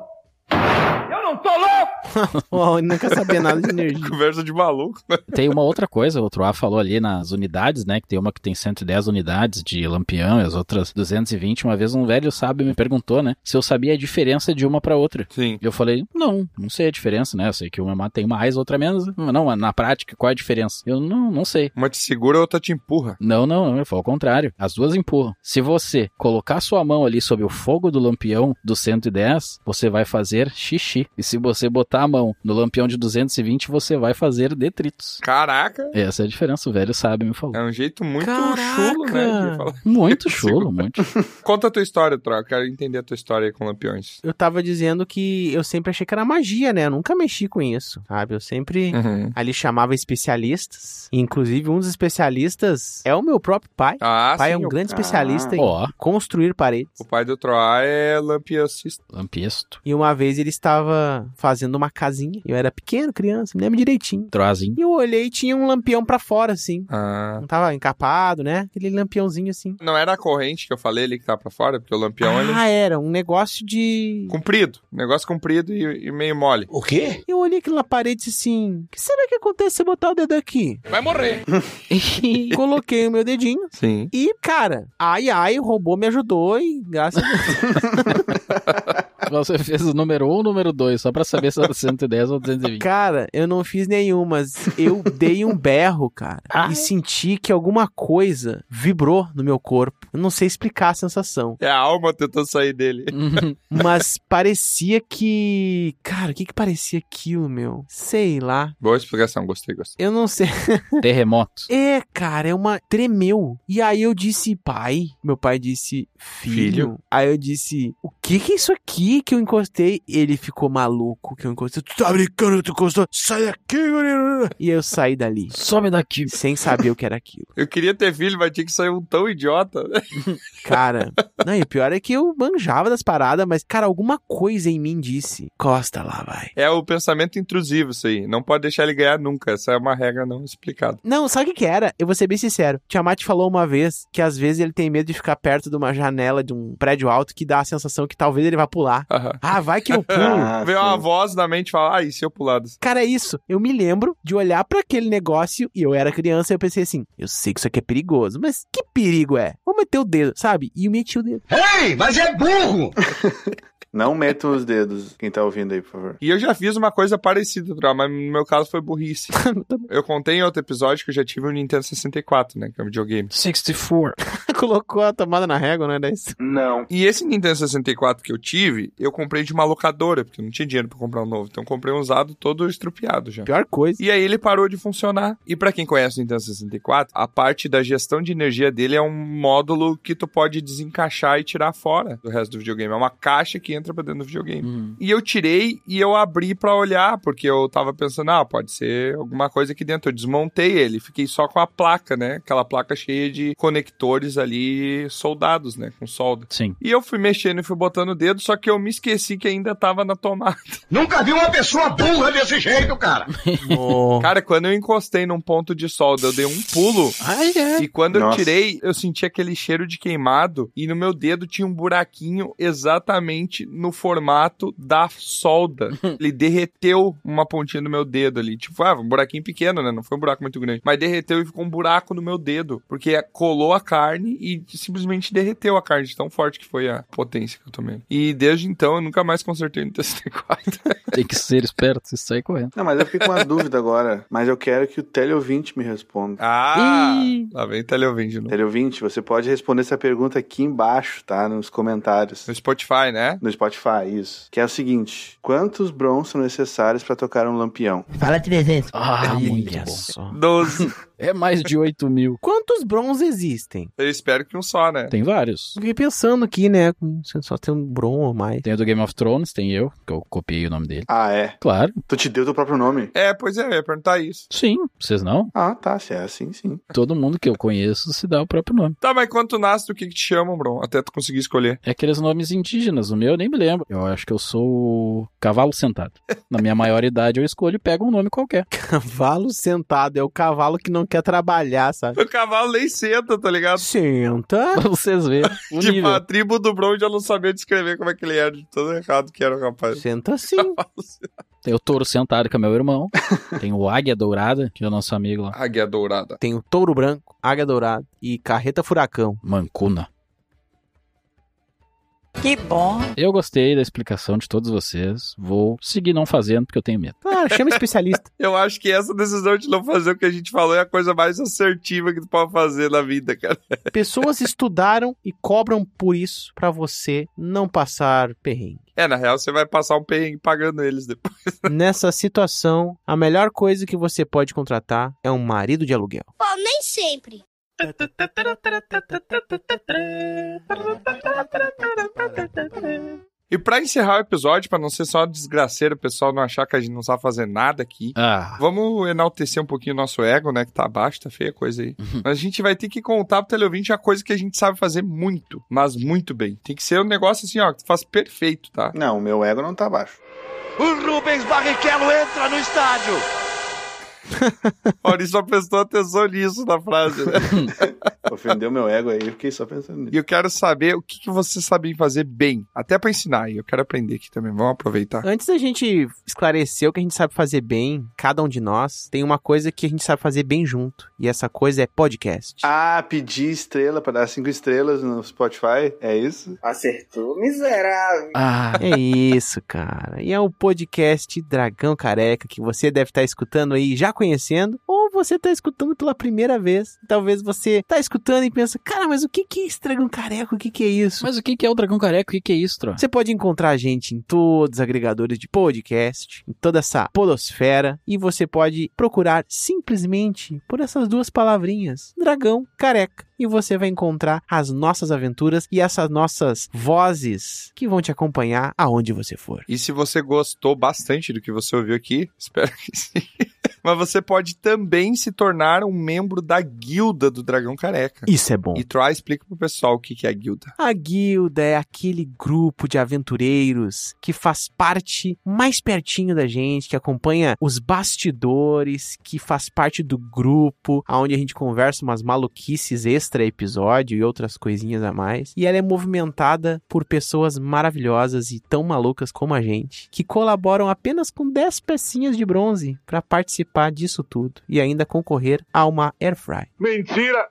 Eu não tô louco! Ele não quer saber nada de energia. Conversa de maluco, né? Tem uma outra coisa, o Troá falou ali nas unidades, né? Que tem uma que tem 110 unidades de lampião e as outras 220. Uma vez um velho sábio me perguntou, né? Se eu sabia a diferença de uma pra outra. Sim. E eu falei, não sei a diferença, né? Eu sei que uma tem mais, outra menos. Não, na prática, qual é a diferença? Eu não sei. Uma te segura, a outra te empurra. Não, foi ao contrário. As duas empurram. Se você colocar sua mão ali sob o fogo do lampião do 110, você vai fazer xixi. E se você botar a mão no lampião de 220, você vai fazer detritos. Caraca! Essa é a diferença, o velho sabe, me falou. É um jeito muito chulo, né? De falar. Muito chulo, muito. Conta a tua história, Troca. Quero entender a tua história aí com lampiões. Eu tava dizendo que eu sempre achei que era magia, né? Eu nunca mexi com isso, sabe? Eu sempre ali chamava especialistas. E, inclusive, um dos especialistas é o meu próprio pai. O pai é um grande especialista em construir paredes. O pai do Troá é lampiancista. Lampiesto. E uma vez ele estava fazendo uma casinha. Eu era pequeno, criança, me lembro direitinho. Troazinho. E eu olhei e tinha um lampião pra fora, assim. Não tava encapado, né? Aquele lampiãozinho assim. Não era a corrente que eu falei ali que tava pra fora? Porque o lampião era um negócio de... comprido. Negócio comprido e meio mole. O quê? Eu olhei aquilo na parede assim... O que será que acontece se eu botar o dedo aqui? Vai morrer. E coloquei o meu dedinho. Sim. E, cara, o robô me ajudou e graças a Deus... Você fez o número 1 ou o número 2, só pra saber se era 110 ou 220. Cara, eu não fiz nenhum, mas eu dei um berro, cara. E senti que alguma coisa vibrou no meu corpo. Eu não sei explicar a sensação. É a alma tentando sair dele. Mas parecia que... Cara, o que parecia aquilo, meu? Sei lá. Boa explicação, gostei. Eu não sei. Terremoto. Cara, tremeu. E aí eu disse, pai. Meu pai disse, filho. Aí eu disse, o que é isso aqui que eu encostei? Ele ficou maluco que eu encostei. Tu tá brincando, tu encostou? Sai daqui, guri. E eu saí dali. Some daqui. Sem saber o que era aquilo. Eu queria ter filho, mas tinha que sair um tão idiota. Cara, não, e o pior é que eu manjava das paradas, mas, cara, alguma coisa em mim disse, costa lá, vai. É o pensamento intrusivo isso aí. Não pode deixar ele ganhar nunca. Essa é uma regra não explicada. Não, sabe o que era? Eu vou ser bem sincero. Tiamat falou uma vez que às vezes ele tem medo de ficar perto de uma janela de um prédio alto que dá a sensação que talvez ele vá pular. Vai que eu pulo. Veio uma voz na mente e fala, e se eu pular? Cara, é isso. Eu me lembro de olhar pra aquele negócio e eu era criança e eu pensei assim, eu sei que isso aqui é perigoso, mas que perigo é? Vou meter o dedo, sabe? E eu meti o dedo. Ei, mas é burro! Não metam os dedos, quem tá ouvindo aí, por favor. E eu já fiz uma coisa parecida, mas no meu caso foi burrice. Eu contei em outro episódio que eu já tive um Nintendo 64, né, que é um videogame. 64. Colocou a tomada na régua, não é desse? Não. E esse Nintendo 64 que eu tive, eu comprei de uma locadora, porque eu não tinha dinheiro pra comprar um novo. Então eu comprei um usado todo estrupiado já. Pior coisa. E aí ele parou de funcionar. E pra quem conhece o Nintendo 64, a parte da gestão de energia dele é um módulo que tu pode desencaixar e tirar fora do resto do videogame. É uma caixa que entra pra dentro do videogame. E eu tirei e eu abri pra olhar, porque eu tava pensando, pode ser alguma coisa aqui dentro. Eu desmontei ele, fiquei só com a placa, né? Aquela placa cheia de conectores ali soldados, né? Com solda. Sim. E eu fui mexendo e fui botando o dedo, só que eu me esqueci que ainda tava na tomada. Nunca vi uma pessoa burra desse jeito, cara! Cara, quando eu encostei num ponto de solda, eu dei um pulo. E quando eu tirei, eu senti aquele cheiro de queimado e no meu dedo tinha um buraquinho exatamente no formato da solda. Ele derreteu uma pontinha do meu dedo ali. Tipo, um buraquinho pequeno, né? Não foi um buraco muito grande. Mas derreteu e ficou um buraco no meu dedo. Porque colou a carne e simplesmente derreteu a carne. De tão forte que foi a potência que eu tomei. E desde então, eu nunca mais consertei no TCT4. Tem que ser esperto e sair correndo. Não, mas eu fiquei com uma dúvida agora. Mas eu quero que o teleouvinte me responda. Lá vem teleouvinte de novo. Teleouvinte, você pode responder essa pergunta aqui embaixo, tá? Nos comentários. No Spotify, né? No Spotify, isso. Que é o seguinte: quantos brons são necessários pra tocar um lampião? Fala 300. Muito bom. Só. 12. É mais de 8 mil. Quantos brons existem? Eu espero que um só, né? Tem vários. Fiquei pensando aqui, né? Só tem um bron ou mais. Tem o do Game of Thrones, tem eu, que eu copiei o nome dele. Ah, é? Claro. Tu te deu teu próprio nome? Pois é, eu ia perguntar isso. Sim, vocês não? Ah, tá, se é assim, sim. Todo mundo que eu conheço se dá o próprio nome. Tá, mas quando tu nasce, do que te chamam, bro? Até tu conseguir escolher. É aqueles nomes indígenas, o meu eu nem me lembro. Eu acho que eu sou o cavalo sentado. Na minha maior idade eu escolho e pego um nome qualquer. Cavalo sentado, é o cavalo que não quer trabalhar, sabe? O cavalo nem senta, tá ligado? Senta. Pra vocês verem. Tipo, nível. a tribo do Bron já não sabia descrever como é que ele era, de todo errado que era o rapaz. Senta sim. Tem o touro sentado, que é meu irmão. Tem o águia dourada, que é o nosso amigo lá. Águia dourada. Tem o touro branco, águia dourada e carreta furacão. Mancuna. Que bom. Eu gostei da explicação de todos vocês. Vou seguir não fazendo, porque eu tenho medo. Ah, chama especialista. Eu acho que essa decisão de não fazer o que a gente falou é a coisa mais assertiva que tu pode fazer na vida, cara. Pessoas estudaram e cobram por isso pra você não passar perrengue. Na real, você vai passar um perrengue pagando eles depois. Nessa situação, a melhor coisa que você pode contratar é um marido de aluguel. Pô, nem sempre. E pra encerrar o episódio, pra não ser só desgraceiro, o pessoal não achar que a gente não sabe fazer nada aqui, vamos enaltecer um pouquinho o nosso ego, né, que tá abaixo, tá feia a coisa aí. Mas a gente vai ter que contar pro teleouvinte a coisa que a gente sabe fazer muito, mas muito bem. Tem que ser um negócio assim, ó, que tu faz perfeito, tá? Não, o meu ego não tá abaixo. O Rubens Barrichello entra no estádio. Maurício só prestou atenção nisso na frase, né? Ofendeu meu ego aí, eu fiquei só pensando nisso. E eu quero saber o que vocês sabem fazer bem, até pra ensinar, e eu quero aprender aqui também, vamos aproveitar. Antes da gente esclarecer o que a gente sabe fazer bem, cada um de nós, tem uma coisa que a gente sabe fazer bem junto, e essa coisa é podcast. Ah, pedir estrela pra dar 5 estrelas no Spotify, é isso? Acertou, miserável. É isso, cara. E é o podcast Dragão Careca, que você deve estar escutando aí, já conhecendo, ou você tá escutando pela primeira vez. Talvez você tá escutando e pensa, cara, mas o que é esse Dragão Careca? O que é isso? Mas o que é o Dragão Careca? O que é isso, Tro? Você pode encontrar a gente em todos os agregadores de podcast, em toda essa podosfera, e você pode procurar simplesmente por essas duas palavrinhas, Dragão Careca. E você vai encontrar as nossas aventuras e essas nossas vozes que vão te acompanhar aonde você for. E se você gostou bastante do que você ouviu aqui, espero que sim. Mas você pode também se tornar um membro da guilda do Dragão Careca. Isso é bom. E Troy, explica pro pessoal o que é a guilda. A guilda é aquele grupo de aventureiros que faz parte mais pertinho da gente, que acompanha os bastidores, que faz parte do grupo, onde a gente conversa umas maluquices extra episódio e outras coisinhas a mais. E ela é movimentada por pessoas maravilhosas e tão malucas como a gente, que colaboram apenas com 10 pecinhas de bronze para participar disso tudo e ainda concorrer a uma Airfry. Mentira!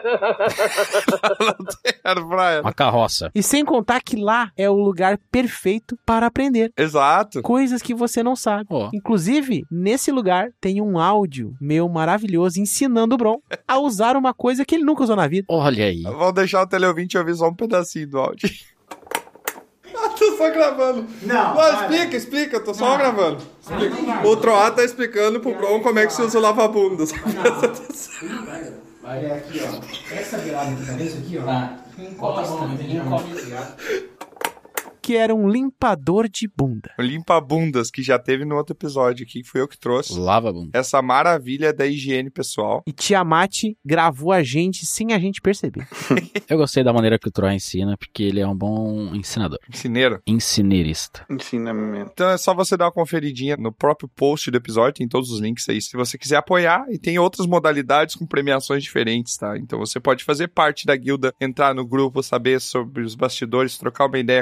Uma carroça. E sem contar que lá é o lugar perfeito para aprender. Exato. Coisas que você não sabe. Inclusive, nesse lugar tem um áudio meu maravilhoso ensinando o Bron a usar uma coisa que ele nunca usou na vida. Olha aí. Vamos deixar o teleouvinte ouvir só um pedacinho do áudio. Tô só gravando. Não, explica, eu tô só gravando. Explica. O Troá tá explicando pro Bron como é que se usa o lava-bunda. Vai aqui, ó. Essa virada de cabeça aqui, ó. Tá. Encosta, Que era um limpador de bunda. O limpa-bundas, que já teve no outro episódio aqui, que fui eu que trouxe. Lava-bunda. Essa maravilha da higiene pessoal. E Tiamat gravou a gente sem a gente perceber. Eu gostei da maneira que o Troy ensina, porque ele é um bom ensinador. Ensineiro? Ensineirista. Ensinamento. Então é só você dar uma conferidinha no próprio post do episódio, tem todos os links aí, se você quiser apoiar, e tem outras modalidades com premiações diferentes, tá? Então você pode fazer parte da guilda, entrar no grupo, saber sobre os bastidores, trocar uma ideia com a gente,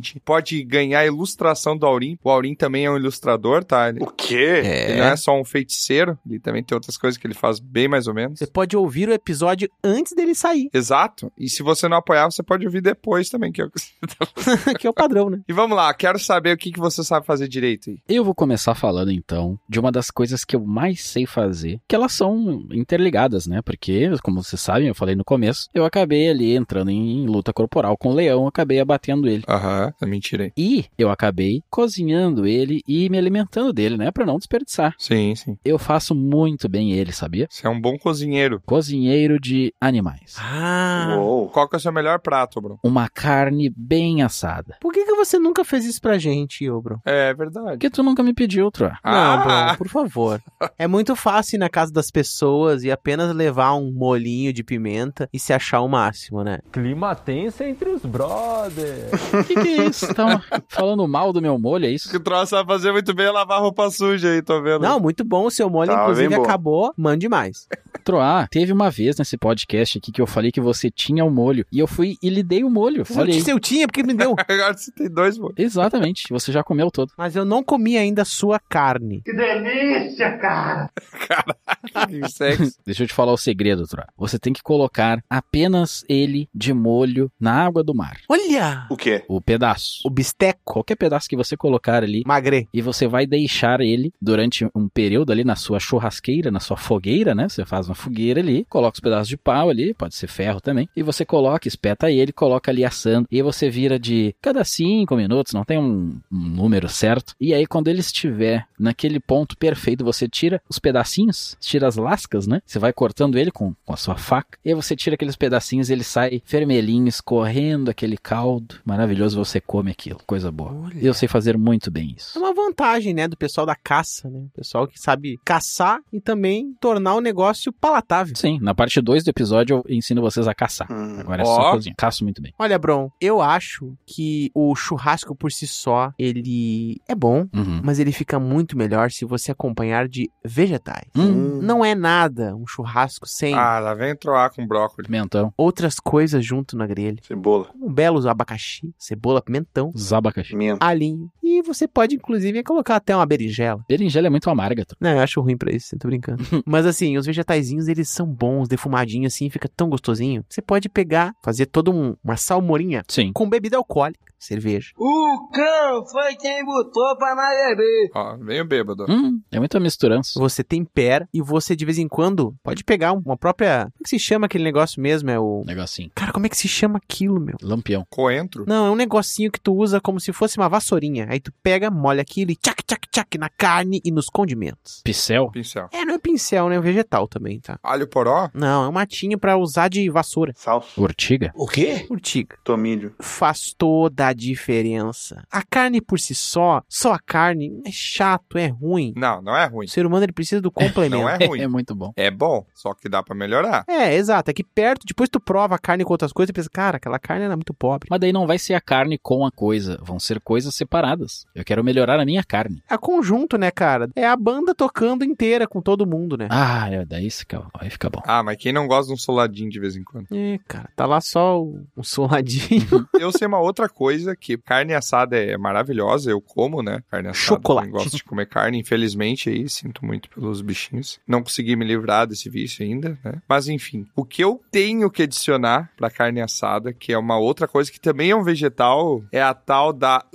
gente pode ganhar a ilustração do Aurim. O Aurim também é um ilustrador, tá? O quê? Ele não é só um feiticeiro, ele também tem outras coisas que ele faz bem mais ou menos. Você pode ouvir o episódio antes dele sair. Exato. E se você não apoiar, você pode ouvir depois também, que é o que você tá fazendo. Que é o padrão, né? E vamos lá, quero saber o que você sabe fazer direito aí. Eu vou começar falando, então, de uma das coisas que eu mais sei fazer, que elas são interligadas, né? Porque, como vocês sabem, eu falei no começo, eu acabei ali entrando em luta corporal com o leão, acabei abatendo ele. Aham, é mentira aí. E eu acabei cozinhando ele e me alimentando dele, né? Pra não desperdiçar. Sim. Eu faço muito bem ele, sabia? Você é um bom cozinheiro. Cozinheiro de animais. Uou. Qual que é o seu melhor prato, bro? Uma carne bem assada. Por que você nunca fez isso pra gente, Bro? É verdade. Porque tu nunca me pediu, Tro. Não, Bro, por favor. É muito fácil ir na casa das pessoas e apenas levar um molinho de pimenta e se achar o máximo, né? Clima tenso entre os brothers. Que é isso? Tá falando mal do meu molho, é isso? Que o Tro sabe fazer muito bem é lavar roupa suja aí, tô vendo. Não, muito bom. O seu molho, inclusive, acabou. Mande mais. Troá, teve uma vez nesse podcast aqui que eu falei que você tinha o molho. E eu fui e lhe dei o molho. Falei. Se eu tinha, porque me deu. Agora você tem 2 molhos. Exatamente. Você já comeu todo. Mas eu não comi ainda a sua carne. Que delícia, cara! Caraca, que sexo. Deixa eu te falar o segredo, Troá. Você tem que colocar apenas ele de molho na água do mar. Olha! O quê? O pedaço. O bisteco. Qualquer pedaço que você colocar ali. Magre. E você vai deixar ele durante um período ali na sua churrasqueira, na sua fogueira, né? Você faz uma fogueira ali, coloca os pedaços de pau ali, pode ser ferro também. E você coloca, espeta ele, coloca ali assando. E aí você vira de cada 5 minutos, não tem um número certo. E aí quando ele estiver naquele ponto perfeito, você tira os pedacinhos, tira as lascas, né? Você vai cortando ele com a sua faca. E aí você tira aqueles pedacinhos e ele sai vermelhinho, escorrendo aquele caldo. Maravilhoso, você come aquilo. Coisa boa. Olha. Eu sei fazer muito bem isso. É uma vantagem, né, do pessoal da caça, né? O pessoal que sabe caçar e também tornar o negócio palatável. Sim, na parte 2 do episódio eu ensino vocês a caçar. Agora é só cozinhar. Caço muito bem. Olha, Bron, eu acho que o churrasco por si só, ele é bom, mas ele fica muito melhor se você acompanhar de vegetais. Não é nada um churrasco sem... Ah, lá vem Troar com brócolis. Pimentão. Outras coisas junto na grelha. Cebola. Um belo abacaxi, cebola, pimentão. Zabacaxi. Alinho. E você pode, inclusive, colocar até uma berinjela. Berinjela é muito amarga. Não, eu acho ruim pra isso, eu tô brincando. Mas assim, os vegetaizinhos, eles são bons, defumadinhos assim, fica tão gostosinho. Você pode pegar, fazer toda uma salmorinha. Sim. Com bebida alcoólica, cerveja. O cão foi quem botou pra nós beber. Ó, vem o bêbado. É muita misturança. Você tempera e você, de vez em quando, pode pegar uma própria... Como é que se chama aquele negócio mesmo? É o... Negocinho. Cara, como é que se chama aquilo, meu? Lampião. Coentro? Não, é um negocinho que tu usa como se fosse uma vassourinha. Aí tu pega, molha aquilo e tchac, tchac, tchac na carne e nos condimentos. Pincel? Pincel. É, não é pincel, né? É um vegetal também, tá? Alho poró? Não, é um matinho pra usar de vassoura. Salso. Urtiga? O quê? Urtiga. Tomilho. Faz toda a diferença. A carne por si só a carne, é chato, é ruim. Não é ruim. O ser humano, ele precisa do complemento. Não é ruim. É muito bom. É bom, só que dá pra melhorar. É, exato. É que perto, depois tu prova a carne com outras coisas e pensa, cara, aquela carne era muito pobre. Mas daí não vai ser a carne com a coisa, vão ser coisas separadas. Eu quero melhorar a minha carne. É conjunto, né, cara? É a banda tocando inteira com todo mundo, né? Ah, daí vai ficar bom. Ah, mas quem não gosta de um soladinho de vez em quando? É, cara, tá lá só um soladinho. Eu sei uma outra coisa, que carne assada é maravilhosa, eu como, né? Carne assada. Chocolate. Eu gosto de comer carne, infelizmente, aí sinto muito pelos bichinhos. Não consegui me livrar desse vício ainda, né? Mas enfim, o que eu tenho que adicionar pra carne assada, que é uma outra coisa que também é um vegetal, é a tal da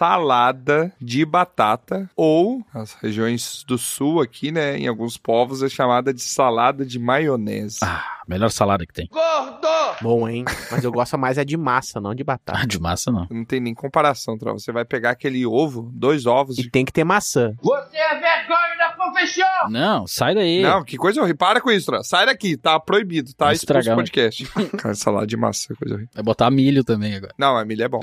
salada de batata, ou as regiões do sul aqui, né, em alguns povos é chamada de salada de maionese. Ah, melhor salada que tem. Gordo! Bom, hein? Mas eu gosto mais é de massa, não de batata. Ah, de massa não. Não tem nem comparação, Tro. Você vai pegar aquele ovo, 2 ovos. E tem que ter maçã. Você é vergonha da profissão! Não, sai daí. Não, que coisa horrível. Para com isso, Tro. Sai daqui, tá proibido, tá? Vai Expulso estragar, do podcast. Cara, salada de massa, coisa horrível. Vai botar milho também agora. Não, a milho é bom.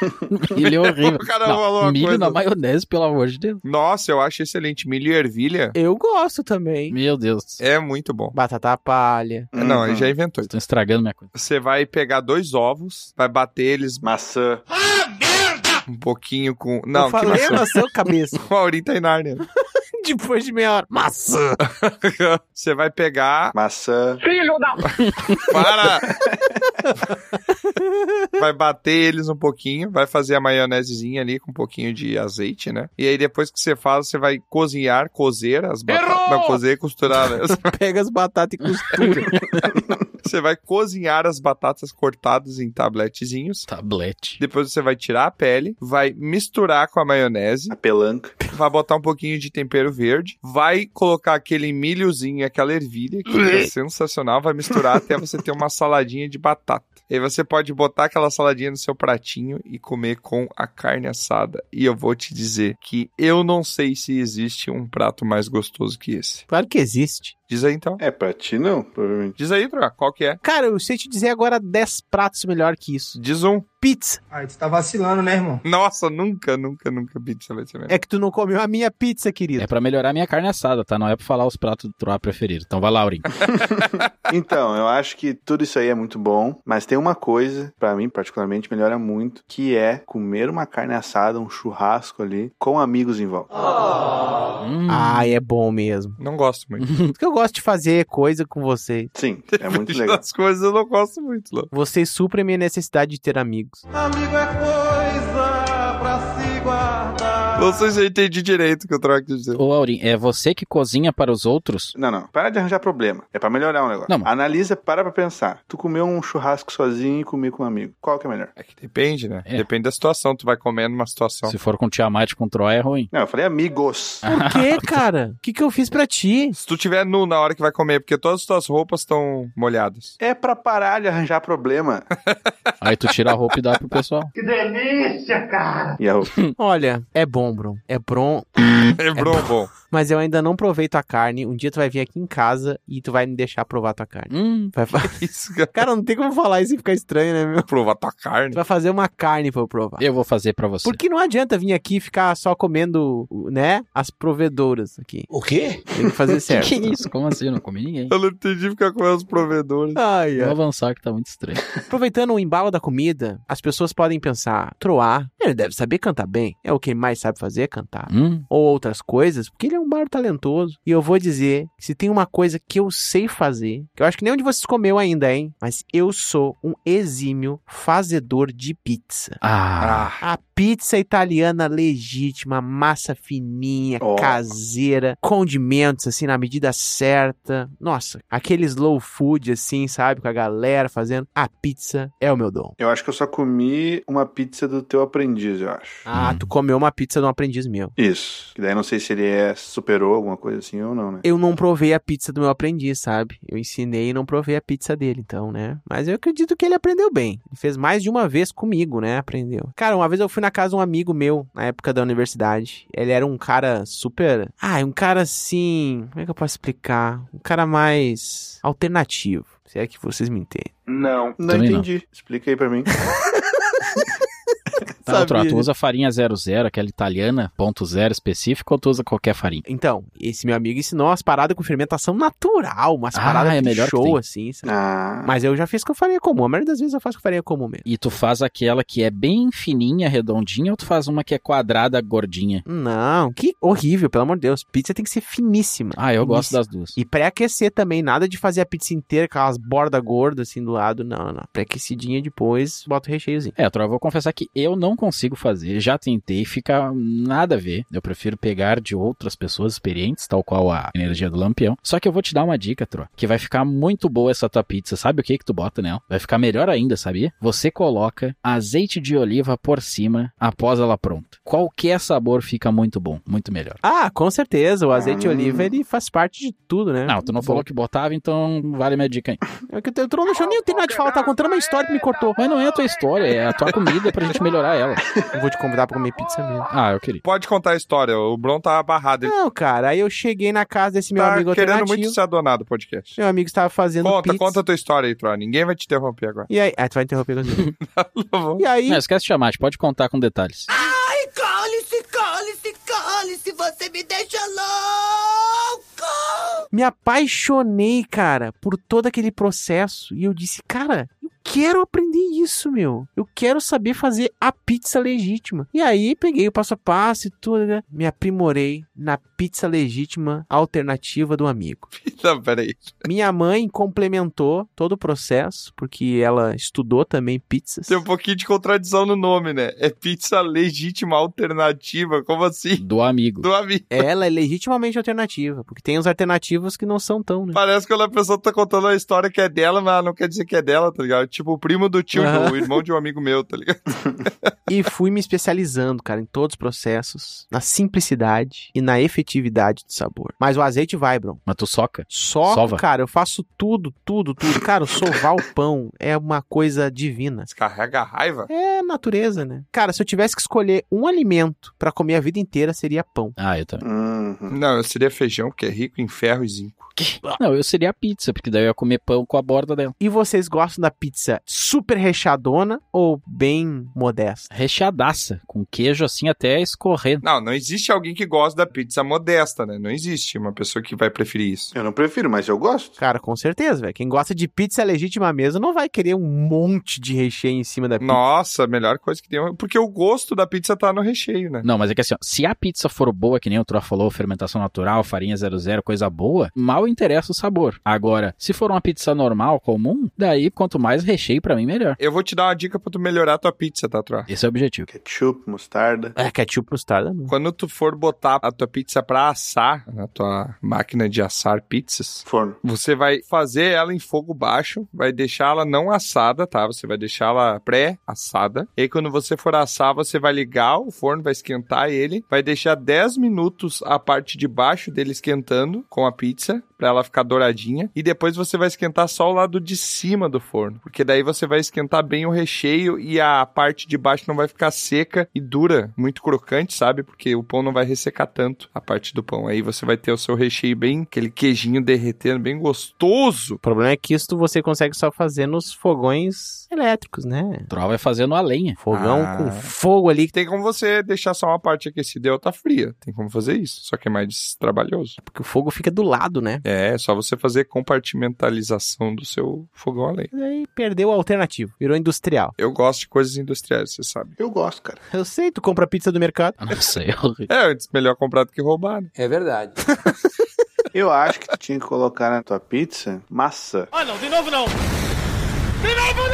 Milho é horrível. O cara falou uma milho coisa. na maionese, pelo amor de Deus. Nossa, eu acho excelente. Milho e ervilha. Eu gosto também. Meu Deus. É muito bom. Batata palha. Não, ele já inventou. Estão estragando minha coisa. Você vai pegar 2 ovos, vai bater eles Maçã. um pouquinho com... Não, eu falei que maçã, cabeça. O Aurim tá em Nárnia. Depois de meia hora. Maçã. Você vai pegar... Maçã. Filho da... Para! vai bater eles um pouquinho, vai fazer a maionesezinha ali com um pouquinho de azeite, né? E aí depois que você faz, você vai cozer as batatas. Não, cozer e costurar, né? Pega as batatas e costura. Você vai cozinhar as batatas cortadas em tabletezinhos. Tablete. Depois você vai tirar a pele, vai misturar com a maionese. A pelanca. Vai botar um pouquinho de tempero verde. Vai colocar aquele milhozinho, aquela ervilha, que é sensacional. Vai misturar até você ter uma saladinha de batata. E aí você pode botar aquela saladinha no seu pratinho e comer com a carne assada. E eu vou te dizer que eu não sei se existe um prato mais gostoso que esse. Claro que existe. Diz aí, então. É, pra ti não, provavelmente. Diz aí, Troa, qual que é? Cara, eu sei te dizer agora 10 pratos melhor que isso. Diz um. Pizza. Aí tu tá vacilando, né, irmão? Nossa, nunca pizza vai ser mesmo. É que tu não comeu a minha pizza, querido. É pra melhorar a minha carne assada, tá? Não é pra falar os pratos do Troa preferido. Então vai lá, Aurim. Então, eu acho que tudo isso aí é muito bom, mas tem uma coisa, pra mim particularmente, melhora muito, que é comer uma carne assada, um churrasco ali, com amigos em volta. Ai, é bom mesmo. Não gosto muito. Porque eu gosto de fazer coisa com vocês. Sim, é muito legal. As coisas eu não gosto muito, não. Vocês suprem minha necessidade de ter amigos. Amigo é coisa pra se guardar. Não sei se eu entendi direito o que eu troco de dizer. Ô, Aurim, é você que cozinha para os outros? Não. Para de arranjar problema. É pra melhorar o negócio. Não. Analisa, para pra pensar. Tu comeu um churrasco sozinho e comer com um amigo. Qual que é melhor? É que depende, né? Depende da situação. Tu vai comer numa situação. Se for com Tiamat com Troa, é ruim. Não, eu falei amigos. Por quê, cara? O que eu fiz pra ti? Se tu tiver nu na hora que vai comer, porque todas as tuas roupas estão molhadas. É pra parar de arranjar problema. Aí tu tira a roupa e dá pro pessoal. Que delícia, cara! E a roupa? Olha, é bom, Bron. É bom. É bom. Mas eu ainda não provei tua carne. Um dia tu vai vir aqui em casa e tu vai me deixar provar tua carne. Vai Isso, cara. Cara, não tem como falar isso e ficar estranho, né, meu? Provar tua carne. Tu vai fazer uma carne pra eu provar. Eu vou fazer pra você. Porque não adianta vir aqui e ficar só comendo, né, as provedoras aqui. O quê? Tem que fazer certo. Que isso? Como assim? Eu não comi ninguém. Eu não entendi ficar comendo os provedores. Vou avançar que tá muito estranho. Aproveitando o embalo da comida, as pessoas podem pensar, Troá, ele deve saber cantar bem. É o que ele mais sabe fazer, é cantar. Ou outras coisas, porque ele é um bardo talentoso. E eu vou dizer, se tem uma coisa que eu sei fazer, que eu acho que nenhum de vocês comeu ainda, hein? Mas eu sou um exímio fazedor de pizza. A pizza italiana legítima, massa fininha, caseira, condimentos, assim, na medida certa. Nossa, aquele slow food, assim, sabe? Com a galera fazendo. A pizza é o meu dom. Eu acho que eu só comi uma pizza do teu aprendiz, eu acho. Tu comeu uma pizza de um aprendiz meu. Isso. Que daí não sei se ele superou alguma coisa assim ou não, né? Eu não provei a pizza do meu aprendiz, sabe? Eu ensinei e não provei a pizza dele, então, né? Mas eu acredito que ele aprendeu bem. Ele fez mais de uma vez comigo, né? Aprendeu. Cara, uma vez eu fui na casa de um amigo meu, na época da universidade. Ele era um cara super... um cara assim... Como é que eu posso explicar? Um cara mais alternativo. Se é que vocês me entendem. Não entendi. Não. Explica aí pra mim. Tá, tu usa farinha 00, aquela italiana, .0 específica, ou tu usa qualquer farinha? Então, esse meu amigo ensinou umas paradas com fermentação natural, umas paradas é melhor show, assim, sabe? Mas eu já fiz com farinha comum, a maioria das vezes eu faço com farinha comum mesmo. E tu faz aquela que é bem fininha, redondinha, ou tu faz uma que é quadrada, gordinha? Não, que horrível, pelo amor de Deus. Pizza tem que ser finíssima. Eu gosto das duas. E pré-aquecer também, nada de fazer a pizza inteira com aquelas bordas gordas assim do lado, não. Pré-aquecidinha depois, bota o recheiozinho. Eu vou confessar que eu não consigo fazer, já tentei, fica nada a ver. Eu prefiro pegar de outras pessoas experientes, tal qual a energia do Lampião. Só que eu vou te dar uma dica, Tro, que vai ficar muito boa essa tua pizza. Sabe o que tu bota nela? Vai ficar melhor ainda, sabia? Você coloca azeite de oliva por cima após ela pronta. Qualquer sabor fica muito bom, muito melhor. Com certeza, o azeite de oliva, ele faz parte de tudo, né? Não, tu não falou que botava, então vale minha dica aí. É que o Tro não deixou nem eu terminar de falar, tá contando uma história que me cortou. Mas não é a tua história, é a tua comida pra gente melhorar ela. Eu vou te convidar pra comer pizza mesmo. Eu queria. Pode contar a história, o Bron tá barrado. Não, cara, aí eu cheguei na casa desse meu amigo alternativo. Tá querendo muito ser adonado o podcast. Meu amigo estava fazendo pizza. Conta a tua história aí, Tro. Ninguém vai te interromper agora. E aí? Tu vai interromper assim. E aí? Não, esquece de chamar, pode contar com detalhes. Ai, cale-se, você me deixa louco! Me apaixonei, cara, por todo aquele processo. E eu disse, cara... O quero aprender isso, meu. Eu quero saber fazer a pizza legítima. E aí, peguei o passo a passo e tudo, né? Me aprimorei na pizza legítima alternativa do amigo. Não, peraí. Minha mãe complementou todo o processo, porque ela estudou também pizzas. Tem um pouquinho de contradição no nome, né? É pizza legítima alternativa, como assim? Do amigo. Do amigo. Ela é legitimamente alternativa, porque tem os alternativos que não são tão, né? Parece que quando a pessoa tá contando a história que é dela, mas não quer dizer que é dela, tá ligado? Tipo, o primo do tio, o irmão de um amigo meu, tá ligado? E fui me especializando, cara, em todos os processos, na simplicidade e na efetividade do sabor. Mas o azeite vai, bro. Mas tu soca? Sova, cara, eu faço tudo. Cara, sovar o pão é uma coisa divina. Descarrega a raiva? É natureza, né? Cara, se eu tivesse que escolher um alimento pra comer a vida inteira, seria pão. Ah, eu também. Não, eu seria feijão, porque é rico em ferro e zinco. Não, eu seria a pizza, porque daí eu ia comer pão com a borda dela. E vocês gostam da pizza super recheadona ou bem modesta? Recheadaça, com queijo assim até escorrer. Não existe alguém que gosta da pizza modesta, né? Não existe uma pessoa que vai preferir isso. Eu não prefiro, mas eu gosto. Cara, com certeza, velho. Quem gosta de pizza legítima mesmo não vai querer um monte de recheio em cima da pizza. Nossa, a melhor coisa que tem. Porque o gosto da pizza tá no recheio, né? Não, mas é que assim, ó, se a pizza for boa, que nem o Troa falou, fermentação natural, farinha 00, coisa boa, mal interessa o sabor. Agora, se for uma pizza normal, comum, daí quanto mais recheio pra mim, melhor. Eu vou te dar uma dica pra tu melhorar a tua pizza, tá, Troa? Esse é o objetivo. Ketchup, mostarda. Ketchup, mostarda não. Quando tu for botar a tua pizza pra assar, na tua máquina de assar pizzas, forno, você vai fazer ela em fogo baixo, vai deixar ela não assada, tá? Você vai deixar ela pré-assada. E aí, quando você for assar, você vai ligar o forno, vai esquentar ele, vai deixar 10 minutos a parte de baixo dele esquentando com a pizza, pra ela ficar douradinha, e depois você vai esquentar só o lado de cima do forno, porque daí você vai esquentar bem o recheio e a parte de baixo não vai ficar seca e dura, muito crocante, sabe? Porque o pão não vai ressecar tanto a parte do pão. Aí você vai ter o seu recheio bem, aquele queijinho derretendo, bem gostoso. O problema é que isso você consegue só fazer nos fogões elétricos, né? O Troll vai fazendo a lenha. Fogão com fogo ali. Tem como você deixar só uma parte aquecida e outra fria. Tem como fazer isso, só que é mais trabalhoso. Porque o fogo fica do lado, né? É só você fazer compartimentalização do seu fogão a lenha. E aí perdeu o alternativo, virou industrial. Eu gosto de coisas industriais, você sabe. Eu gosto, cara. Eu sei, tu compra pizza do mercado. Nossa, é horrível. É, antes melhor comprar do que roubar, né? É verdade. Eu acho que tu tinha que colocar na tua pizza maçã. Ah, não, de novo não! De novo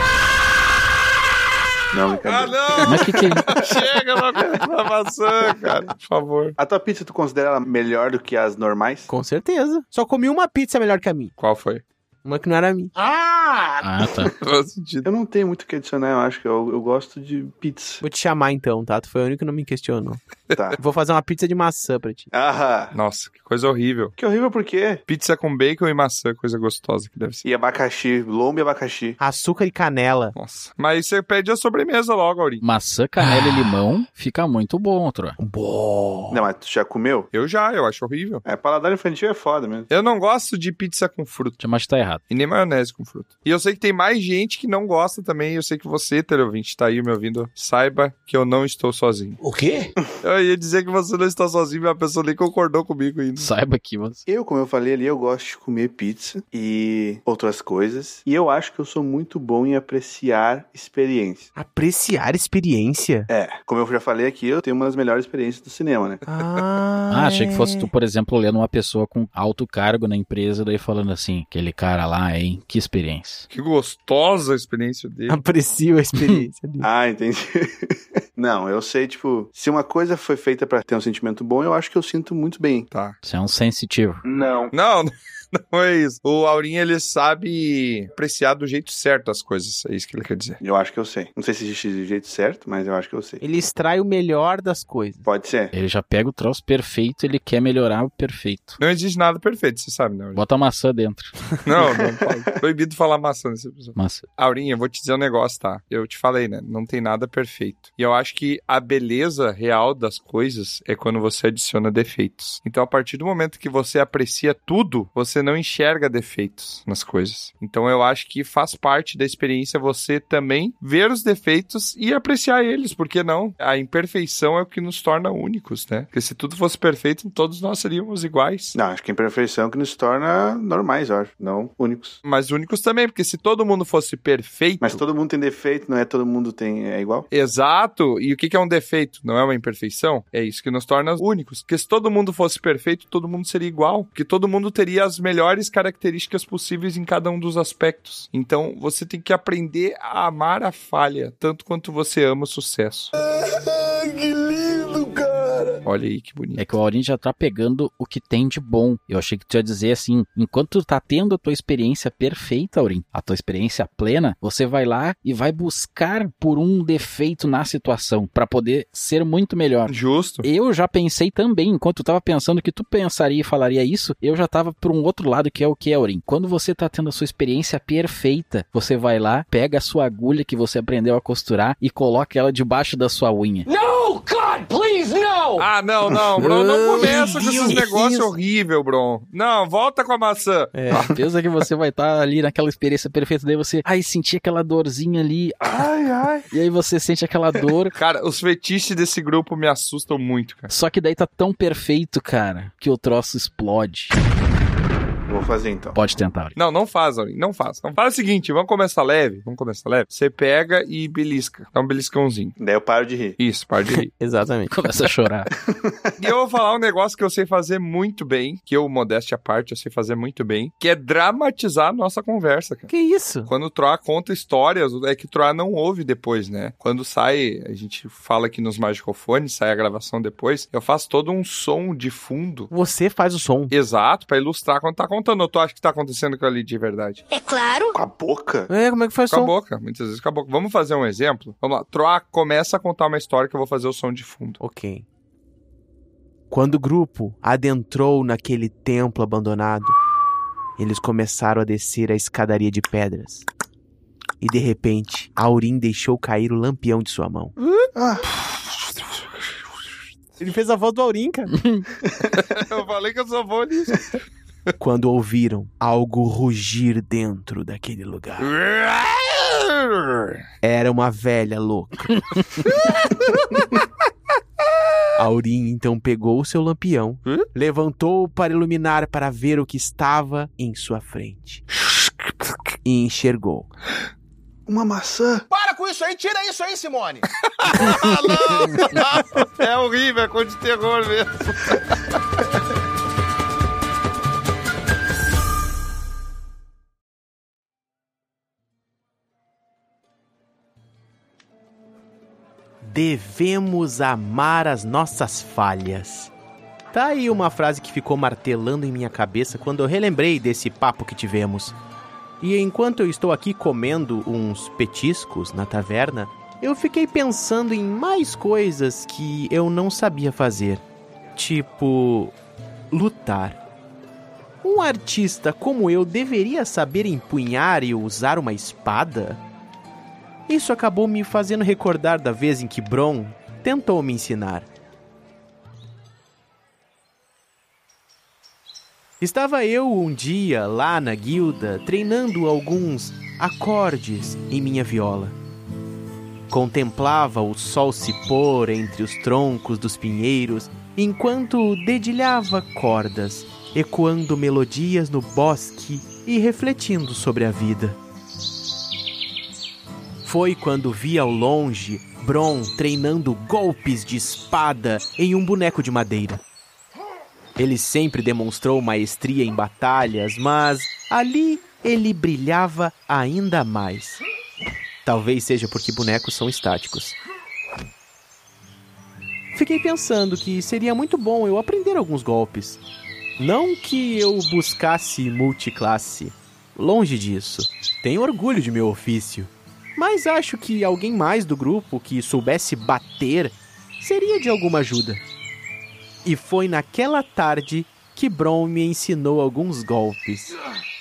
não! Não, brincadeira. não! Mas que é? Chega logo na maçã, cara, por favor. A tua pizza, tu considera ela melhor do que as normais? Com certeza. Só comi uma pizza melhor que a minha. Qual foi? Uma que não era minha. Ah, tá. Eu não tenho muito o que adicionar, eu acho que eu gosto de pizza. Vou te chamar então, tá? Tu foi o único que não me questionou. Tá. Vou fazer uma pizza de maçã pra ti. Ah, Nossa, que coisa horrível. que horrível, por quê? Pizza com bacon e maçã, coisa gostosa que deve ser. E abacaxi, lombo e abacaxi. Açúcar e canela. Nossa. Mas você pede a sobremesa logo, Aurinho. Maçã, canela e limão fica muito bom, Troa. Bom. Não, mas tu já comeu? Eu acho horrível. É, paladar infantil é foda mesmo. Eu não gosto de pizza com fruta. Mas tá errado. E nem maionese com fruta. E eu sei que tem mais gente que não gosta também. Eu sei que você, teleouvinte, tá aí me ouvindo. Saiba que eu não estou sozinho. O quê? Eu ia dizer que você não está sozinho, mas a pessoa nem concordou comigo ainda. Saiba que você... Como eu falei ali, eu gosto de comer pizza e outras coisas. E eu acho que eu sou muito bom em apreciar experiência. Apreciar experiência? É, como eu já falei aqui, eu tenho uma das melhores experiências do cinema, né? Achei que fosse tu, por exemplo, olhando uma pessoa com alto cargo na empresa, daí falando assim, aquele cara lá, hein, que experiência. Que gostosa a experiência dele. Aprecio a experiência dele. Entendi. Não, eu sei, tipo, se uma coisa foi feita pra ter um sentimento bom, eu acho que eu sinto muito bem. Tá. Você é um sensitivo. Não. Não é isso. O Aurinho, ele sabe apreciar do jeito certo as coisas. É isso que ele quer dizer. Eu acho que eu sei. Não sei se existe do jeito certo, mas eu acho que eu sei. Ele extrai o melhor das coisas. Pode ser. Ele já pega o troço perfeito, ele quer melhorar o perfeito. Não existe nada perfeito, você sabe, né? Bota maçã dentro. Não pode. Proibido falar maçã nesse episódio. Maçã. Aurinho, eu vou te dizer um negócio, tá? Eu te falei, né? Não tem nada perfeito. E eu acho que a beleza real das coisas é quando você adiciona defeitos. Então, a partir do momento que você aprecia tudo, você não enxerga defeitos nas coisas. Então eu acho que faz parte da experiência você também ver os defeitos e apreciar eles, por que não? A imperfeição é o que nos torna únicos, né? Porque se tudo fosse perfeito, todos nós seríamos iguais. Não, acho que a imperfeição é o que nos torna normais, eu acho, não únicos. Mas únicos também, porque se todo mundo fosse perfeito... Mas todo mundo tem defeito, não é todo mundo é igual? Exato, e o que é um defeito? Não é uma imperfeição? É isso que nos torna únicos. Porque se todo mundo fosse perfeito, todo mundo seria igual, porque todo mundo teria as melhores características possíveis em cada um dos aspectos. Então, você tem que aprender a amar a falha, tanto quanto você ama o sucesso. Que lindo, cara! Olha aí, que bonito. É que o Aurim já tá pegando o que tem de bom. Eu achei que tu ia dizer assim, enquanto tu tá tendo a tua experiência perfeita, Aurim, a tua experiência plena, você vai lá e vai buscar por um defeito na situação, pra poder ser muito melhor. Justo. Eu já pensei também, enquanto tu tava pensando que tu pensaria e falaria isso, eu já tava por um outro lado, que é o que, Aurim? Quando você tá tendo a sua experiência perfeita, você vai lá, pega a sua agulha que você aprendeu a costurar e coloca ela debaixo da sua unha. No, God, please, no! Ah, não, Bron, não começa com esses negócios horríveis, Bron. Não, volta com a maçã. Pensa que você vai estar ali naquela experiência perfeita, daí você, sentir aquela dorzinha ali, e aí você sente aquela dor. Cara, os fetiches desse grupo me assustam muito, cara. Só que daí tá tão perfeito, cara, que o troço explode. Vou fazer então. Pode tentar, Aurim. Não faz, Aurim. Não faz. Faz o seguinte, vamos começar leve. Você pega e belisca. Dá um beliscãozinho. Daí eu paro de rir. Isso, paro de rir. Exatamente. Começa a chorar. E eu vou falar um negócio que eu sei fazer muito bem, que eu, modéstia à parte, eu sei fazer muito bem, que é dramatizar a nossa conversa, cara. Que isso? Quando o Troá conta histórias, é que o Troá não ouve depois, né? Quando sai, a gente fala aqui nos Magicofones, sai a gravação depois, eu faço todo um som de fundo. Você faz o som. Exato, pra ilustrar quando tá contando. Ou tu acha que tá acontecendo com ali de verdade? É claro. Com a boca? Como é que faz o som? Com a boca, muitas vezes com a boca. Vamos fazer um exemplo? Vamos lá. Troá, começa a contar uma história que eu vou fazer o som de fundo. Ok. Quando o grupo adentrou naquele templo abandonado, eles começaram a descer a escadaria de pedras. E de repente, Aurim deixou cair o lampião de sua mão. Ele fez a voz do Aurim, cara. Eu falei que eu sou bom nisso. Quando ouviram algo rugir dentro daquele lugar. Era uma velha louca. Aurim então pegou o seu lampião, levantou para iluminar para ver o que estava em sua frente. E enxergou. Uma maçã. Para com isso aí, tira isso aí, Simone. Não. É horrível, é coisa de terror mesmo. Devemos amar as nossas falhas. Tá aí uma frase que ficou martelando em minha cabeça quando eu relembrei desse papo que tivemos. E enquanto eu estou aqui comendo uns petiscos na taverna, eu fiquei pensando em mais coisas que eu não sabia fazer. Tipo, lutar. Um artista como eu deveria saber empunhar e usar uma espada? Isso acabou me fazendo recordar da vez em que Bron tentou me ensinar. Estava eu um dia lá na guilda treinando alguns acordes em minha viola. Contemplava o sol se pôr entre os troncos dos pinheiros enquanto dedilhava cordas, ecoando melodias no bosque e refletindo sobre a vida. Foi quando vi ao longe Bron treinando golpes de espada em um boneco de madeira. Ele sempre demonstrou maestria em batalhas, mas ali ele brilhava ainda mais. Talvez seja porque bonecos são estáticos. Fiquei pensando que seria muito bom eu aprender alguns golpes. Não que eu buscasse multiclasse. Longe disso. Tenho orgulho de meu ofício. Mas acho que alguém mais do grupo que soubesse bater seria de alguma ajuda. E foi naquela tarde que Bron me ensinou alguns golpes.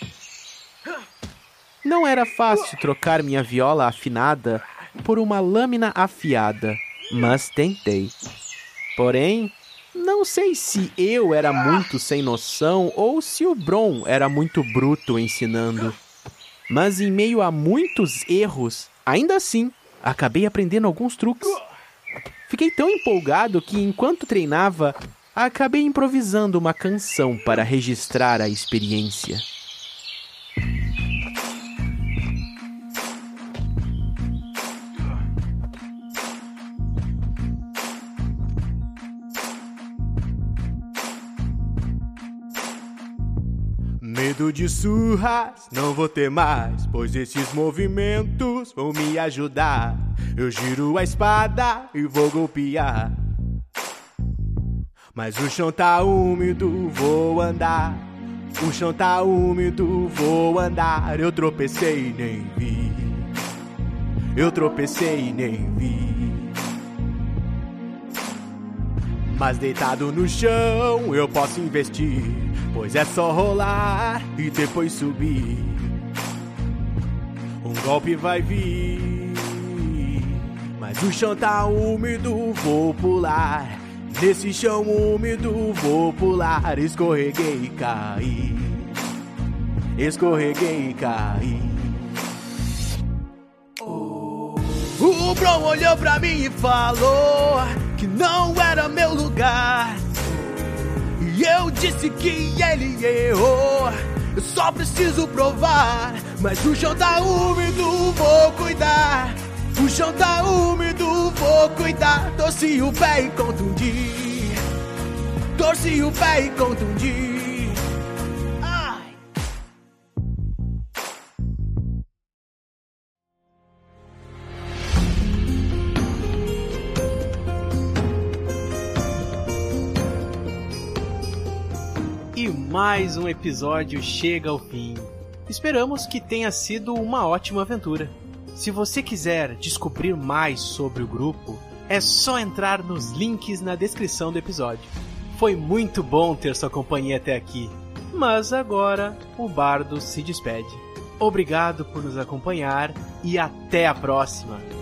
Não era fácil trocar minha viola afinada por uma lâmina afiada, mas tentei. Porém, não não sei se eu era muito sem noção ou se o Bron era muito bruto ensinando. Mas em meio a muitos erros, ainda assim, acabei aprendendo alguns truques. Fiquei tão empolgado que, enquanto treinava, acabei improvisando uma canção para registrar a experiência. Medo de surras, não vou ter mais, pois esses movimentos vão me ajudar. Eu giro a espada e vou golpear. Mas o chão tá úmido, vou andar. O chão tá úmido, vou andar. Eu tropecei e nem vi. Eu tropecei e nem vi. Mas deitado no chão eu posso investir, pois é só rolar e depois subir. Um golpe vai vir, mas o chão tá úmido, vou pular. Nesse chão úmido vou pular. Escorreguei e caí. Escorreguei e caí. O Bron olhou pra mim e falou que não era meu lugar. E eu disse que ele errou. Eu só preciso provar. Mas o chão tá úmido, vou cuidar. O chão tá úmido, vou cuidar. Torci o pé e contundi. Torci o pé e contundi. E mais um episódio chega ao fim. Esperamos que tenha sido uma ótima aventura. Se você quiser descobrir mais sobre o grupo, é só entrar nos links na descrição do episódio. Foi muito bom ter sua companhia até aqui, mas agora o Bardo se despede. Obrigado por nos acompanhar e até a próxima!